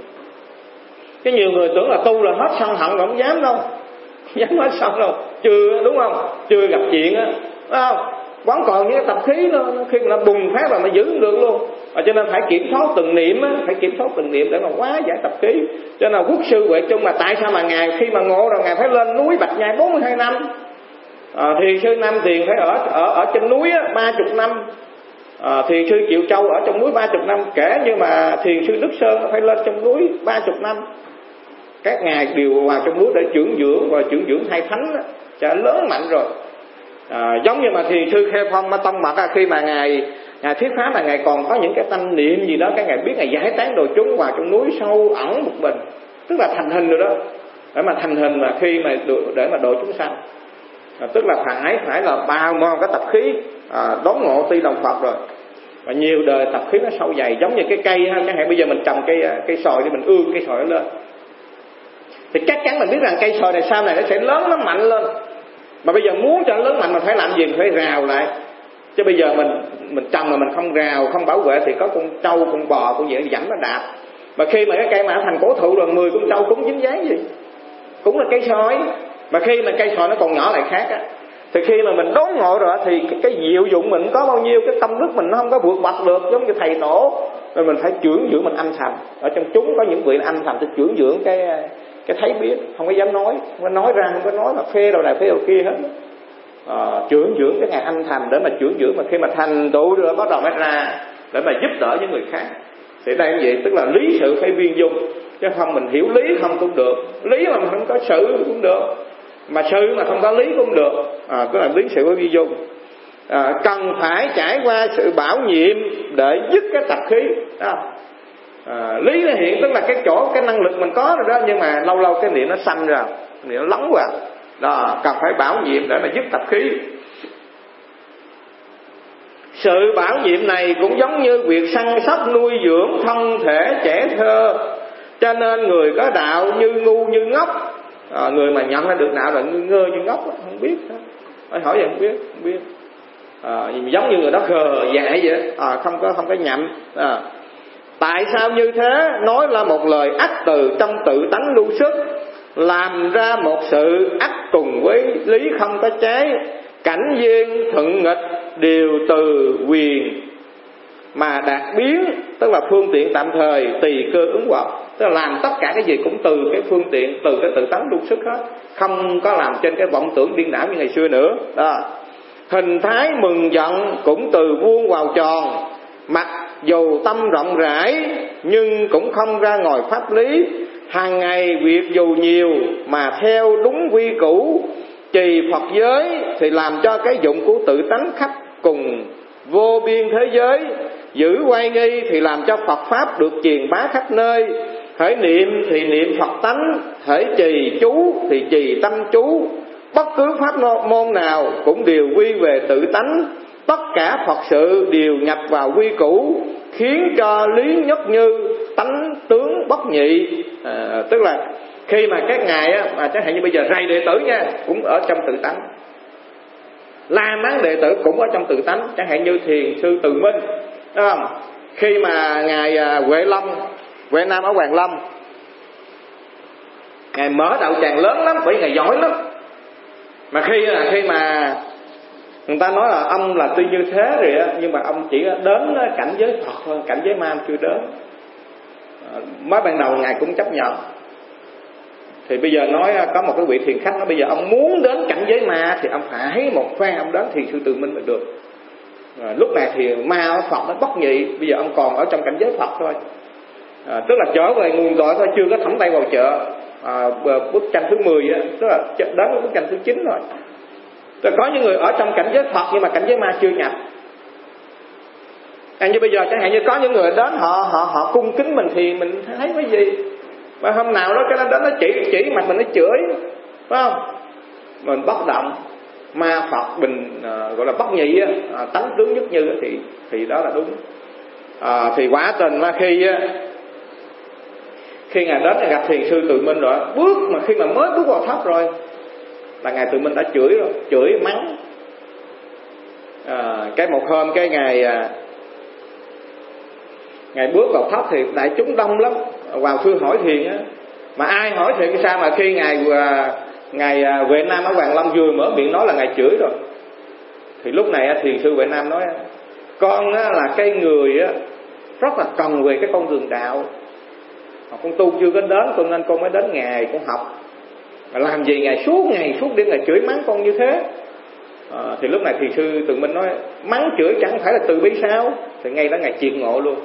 Cái nhiều người tưởng là tu là hết sân hận, không dám đâu, không dám hết sân đâu, chưa, đúng không? Chưa gặp chuyện á, phải không? Vẫn còn những cái tập khí nó, khi mà nó bùng phát là nó giữ không được luôn. À, cho nên phải kiểm soát từng niệm á, phải kiểm soát từng niệm để mà hóa giải tập khí. Cho nên quốc sư Huệ Trung mà tại sao mà ngài khi mà ngộ rồi ngài phải lên núi Bạch Nhai bốn mươi hai năm, à, thiền sư Nam Thiền phải ở ở ở trên núi á ba chục năm, à, thiền sư Triệu Châu ở trong núi ba chục năm, kể như mà thiền sư Đức Sơn phải lên trong núi ba chục năm. Các ngài đều vào trong núi để dưỡng dưỡng và dưỡng dưỡng hai thánh á, cho lớn mạnh rồi. À, giống như mà thiền sư Khe Phong Ma Tông Mật, khi mà ngài ngài thuyết pháp mà ngài còn có những cái tâm niệm gì đó, cái ngài biết ngài giải tán đồ chúng vào trong núi sâu ẩn một mình, tức là thành hình rồi đó, để mà thành hình mà khi mà để mà độ chúng sanh, à, tức là phải phải là bao mòn cái tập khí, à, đón ngộ ti đồng Phật rồi. Và nhiều đời tập khí nó sâu dày, giống như cái cây ha, chẳng hạn bây giờ mình trồng cây cây sồi thì mình ương cây sồi nó lên, thì chắc chắn mình biết rằng cây sồi này sau này nó sẽ lớn, nó mạnh lên. Mà bây giờ muốn cho nó lớn mạnh mình phải làm gì? Mình phải rào lại. Chứ bây giờ mình mình trồng mà mình không rào, không bảo vệ thì có con trâu, con bò, con gì nó dẫn nó đạp. Mà khi mà cái cây mà thành cổ thụ rồi, mười con trâu cũng dính dáng gì, cũng là cây sồi. Mà khi mà cây sồi nó còn nhỏ lại khác á, thì khi mà mình đốn ngộ rồi thì cái, cái diệu dụng mình có bao nhiêu, cái tâm đức mình nó không có vượt bậc được, giống như thầy tổ. Rồi mình phải dưỡng dưỡng mình âm thầm. Ở trong chúng có những vị âm thầm để dưỡng dưỡng cái cái thấy biết, không có dám nói, không có nói ra, không có nói là phê đầu này phê đầu kia hết. À, dưỡng dưỡng cái ngày âm thầm để mà dưỡng dưỡng, mà khi mà thành tựu rồi bắt đầu mới ra để mà giúp đỡ những người khác. Thì đây như vậy, tức là lý sự phải viên dung, chứ không mình hiểu lý không cũng được, lý mà mình không có sự cũng được, mà sự mà không có lý cũng được. À, tức là lý sự phải viên dung. À, cần phải trải qua sự bảo nhiệm để dứt cái tập khí đó. À, lý nó hiện tức là cái chỗ cái năng lực mình có rồi đó, nhưng mà lâu lâu cái niệm nó sanh ra, niệm nó lóng vào đó, cần phải bảo nhiệm để mà dứt tập khí. Sự bảo nhiệm này cũng giống như việc săn sóc nuôi dưỡng thân thể trẻ thơ, cho nên người có đạo như ngu như ngốc. À, người mà nhận ra được đạo là như ngơ như ngốc, không biết, hỏi hỏi vậy không biết, không biết. À, giống như người đó khờ dại vậy, à, không có không có nhậm. À, tại sao như thế? Nói là một lời ắt từ trong tự tánh lưu xuất, làm ra một sự ắt cùng với lý không có trái, cảnh duyên thuận nghịch đều từ quyền mà đạt biến, tức là phương tiện tạm thời tùy cơ ứng hoặc, tức là làm tất cả cái gì cũng từ cái phương tiện, từ cái tự tánh lưu xuất hết, không có làm trên cái vọng tưởng điên đảo như ngày xưa nữa. Đó. Hình thái mừng giận cũng từ vuông vào tròn, mặc dù tâm rộng rãi nhưng cũng không ra ngoài pháp lý, hàng ngày việc dù nhiều mà theo đúng quy củ, trì Phật giới thì làm cho cái dụng của tự tánh khắp cùng vô biên thế giới, giữ oai nghi thì làm cho Phật pháp được truyền bá khắp nơi, hễ niệm thì niệm Phật tánh, hễ trì chú thì trì tâm chú, bất cứ pháp môn nào cũng đều quy về tự tánh, tất cả Phật sự đều nhập vào quy củ, khiến cho lý nhất như tánh tướng bất nhị. À, tức là khi mà các ngài á, mà chẳng hạn như bây giờ rầy đệ tử nha, cũng ở trong tự tánh, la mắng đệ tử cũng ở trong tự tánh. Chẳng hạn như thiền sư Từ Minh, đúng không? Khi mà ngài Huệ Long, Huệ Nam ở Hoàng Long, ngài mở đạo tràng lớn lắm, bởi vì ngài giỏi lắm. Mà khi khi mà người ta nói là ông là tuy như thế rồi á, nhưng mà ông chỉ đến cảnh giới Phật thôi, cảnh giới ma chưa đến. Mới ban đầu ngài cũng chấp nhận. Thì bây giờ nói có một cái vị thiền khách nói bây giờ ông muốn đến cảnh giới ma thì ông phải một phen ông đến thiền sư Tự Minh mới được. À, lúc này thì ma Phật nó bất nhị, bây giờ ông còn ở trong cảnh giới Phật thôi. À, tức là trở về nguồn cội thôi, chưa có thẩm tay vào chợ. À, bức tranh thứ mười á, tức là đến bức tranh thứ chín rồi. Rồi có những người ở trong cảnh giới Phật nhưng mà cảnh giới ma chưa nhập. À, như bây giờ chẳng hạn như có những người đến họ họ họ cung kính mình thì mình thấy cái gì. Mà hôm nào đó cái nó đến nó chỉ chỉ mặt mình nó chửi, phải không? Mình bất động. Ma Phật bình à, gọi là bất nhị á, à, tánh tướng nhất như thì thì đó là đúng. À, thì quả tình mà khi khi ngài đến ngài gặp thiền sư Tự Minh rồi, bước mà khi mà mới bước vào tháp rồi là ngài Tự Minh đã chửi rồi, chửi mắng. À, cái một hôm cái ngày ngài bước vào tháp thì đại chúng đông lắm, vào thưa hỏi thiền á, mà ai hỏi thiền sao mà khi ngài ngài Huệ Nam ở Hoàng Long vừa mở miệng nói là ngài chửi rồi. Thì lúc này thiền sư Huệ Nam nói con là cái người rất là cần về cái con đường đạo, con tu chưa có đến cho nên con mới đến ngài con học. Mà làm gì ngài suốt ngày suốt đêm ngài chửi mắng con như thế. À, thì lúc này thiền sư Tự Minh nói mắng chửi chẳng phải là từ bi sao? Thì ngay đó ngài triệt ngộ luôn.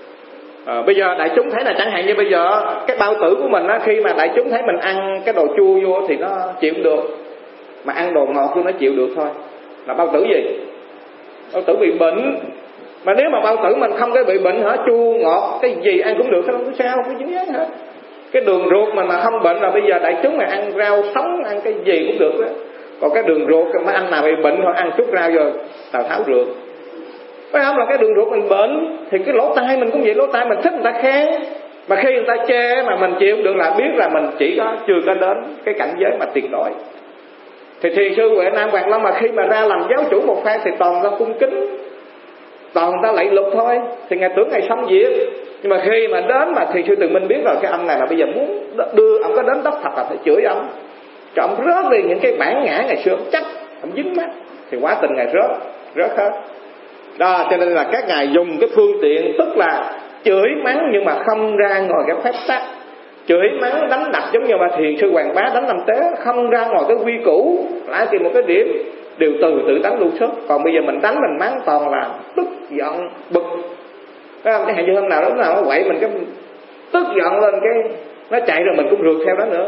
À, bây giờ đại chúng thấy là chẳng hạn như bây giờ cái bao tử của mình á, khi mà đại chúng thấy mình ăn cái đồ chua vô thì nó chịu được, mà ăn đồ ngọt vô nó chịu được thôi. Là bao tử gì? Bao tử bị bệnh. Mà nếu mà bao tử mình không có bị bệnh hả, chua ngọt cái gì ăn cũng được, không có sao, không có dính dáng hả. Cái đường ruột mà mà không bệnh là bây giờ đại chúng mà ăn rau sống ăn cái gì cũng được đó. Còn cái đường ruột mà anh nào bị bệnh thôi ăn chút rau vô Tào Tháo ruột. Phải không? Là cái đường ruột mình bệnh thì cái lỗ tai mình cũng vậy, lỗ tai mình thích người ta khen, mà khi người ta chê mà mình chịu được là biết là mình chỉ có chưa có đến cái cảnh giới mà tuyệt đối. Thì thiền sư Huệ Nam Hoàng Long mà khi mà ra làm giáo chủ một phen thì toàn ra cung kính, toàn ta lạy lục thôi, thì ngài tưởng ngài xong việc. Nhưng mà khi mà đến mà thiền sư Tự Minh biết rồi cái ông này là bây giờ muốn đưa ông có đến đất thật là phải chửi ông, cho ông rớt đi những cái bản ngã ngày xưa ông chắc ông dính mắt, thì quá tình ngài rớt rớt hết đó. Cho nên là các ngài dùng cái phương tiện tức là chửi mắng nhưng mà không ra ngoài cái phép tắc, chửi mắng đánh đập giống như mà thiền sư Hoàng Bá đánh Nam Tế, không ra ngoài cái quy củ, lại tìm một cái điểm đều từ tự tánh lưu xuất. Còn bây giờ mình đánh mình mắng toàn là tức giận bực, phải không? Cái hạn như hôm nào lúc nào nó quậy mình cái tức giận lên cái nó chạy rồi mình cũng rượt theo đó nữa.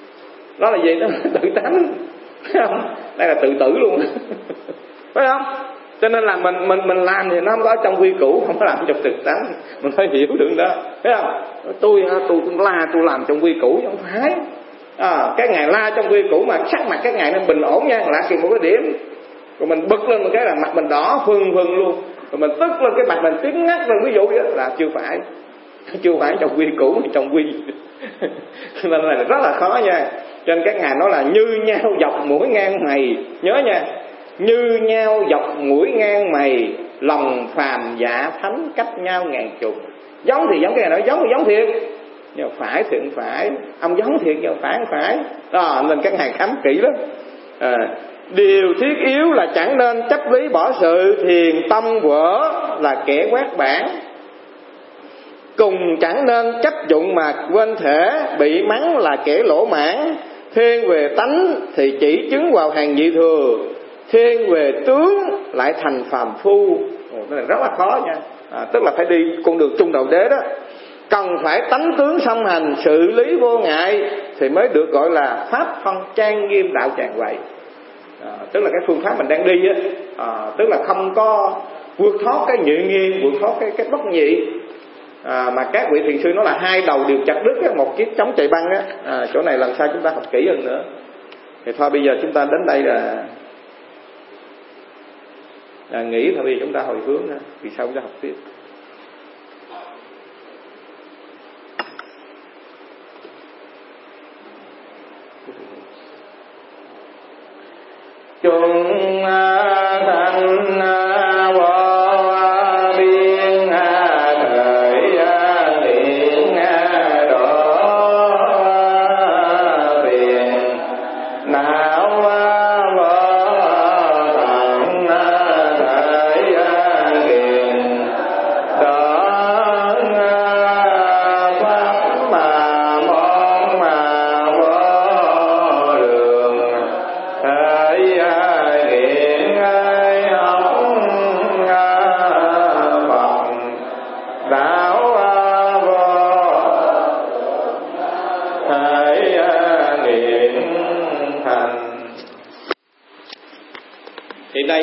Đó là gì? Đó là tự tánh, phải không? Đây là tự tử luôn phải không? Cho nên là mình mình mình làm thì nó không có ở trong quy củ, không có làm trong thực tánh, mình phải hiểu được đó, thấy không? Tôi tôi cũng la tôi làm trong quy củ không phải. À, cái ngày la trong quy củ mà sắc mặt cái ngày nó bình ổn nha, là kìm một cái điểm, rồi mình bực lên một cái là mặt mình đỏ phừng phừng luôn, rồi mình tức lên cái mặt mình tím ngắt lên, ví dụ vậy là chưa phải, chưa phải trong quy củ, trong quy nên là rất là khó nha. Cho nên các ngài nói là như nhau dọc mũi ngang mày, nhớ nha, như nhau dọc mũi ngang mày, lòng phàm dạ thánh cách nhau ngàn chục. Giống thì giống, cái này nói giống thì giống thiệt, nhưng phải thì không phải, ông giống thiệt nhưng phải không phải đó. Nên các ngài khám kỹ lắm. À, điều thiết yếu là chẳng nên chấp lý bỏ sự, thiền tâm vỡ là kẻ quát bản, cùng chẳng nên chấp dụng mà quên thể, bị mắng là kẻ lỗ mãn. Thiên về tánh thì chỉ chứng vào hàng nhị thừa, thiên về tướng lại thành phàm phu. Ồ, cái này rất là khó nha. À, tức là phải đi con đường trung đạo đế đó, cần phải tánh tướng song hành, xử lý vô ngại thì mới được gọi là pháp phân trang nghiêm đạo tràng vậy. À, tức là cái phương pháp mình đang đi á, à, tức là không có vượt thoát cái nhị nghiêm, vượt thoát cái cái bất nhị. À, mà các vị thiền sư nói là hai đầu đều chặt đứt á, một chiếc chống chạy băng á. À, chỗ này lần sau chúng ta học kỹ hơn nữa. Thì thôi bây giờ chúng ta đến đây là, là nghĩ thôi, bây giờ chúng ta hồi hướng nữa, vì sau chúng ta học tiếp. Chúng thành thể nghiện thành. Thì đây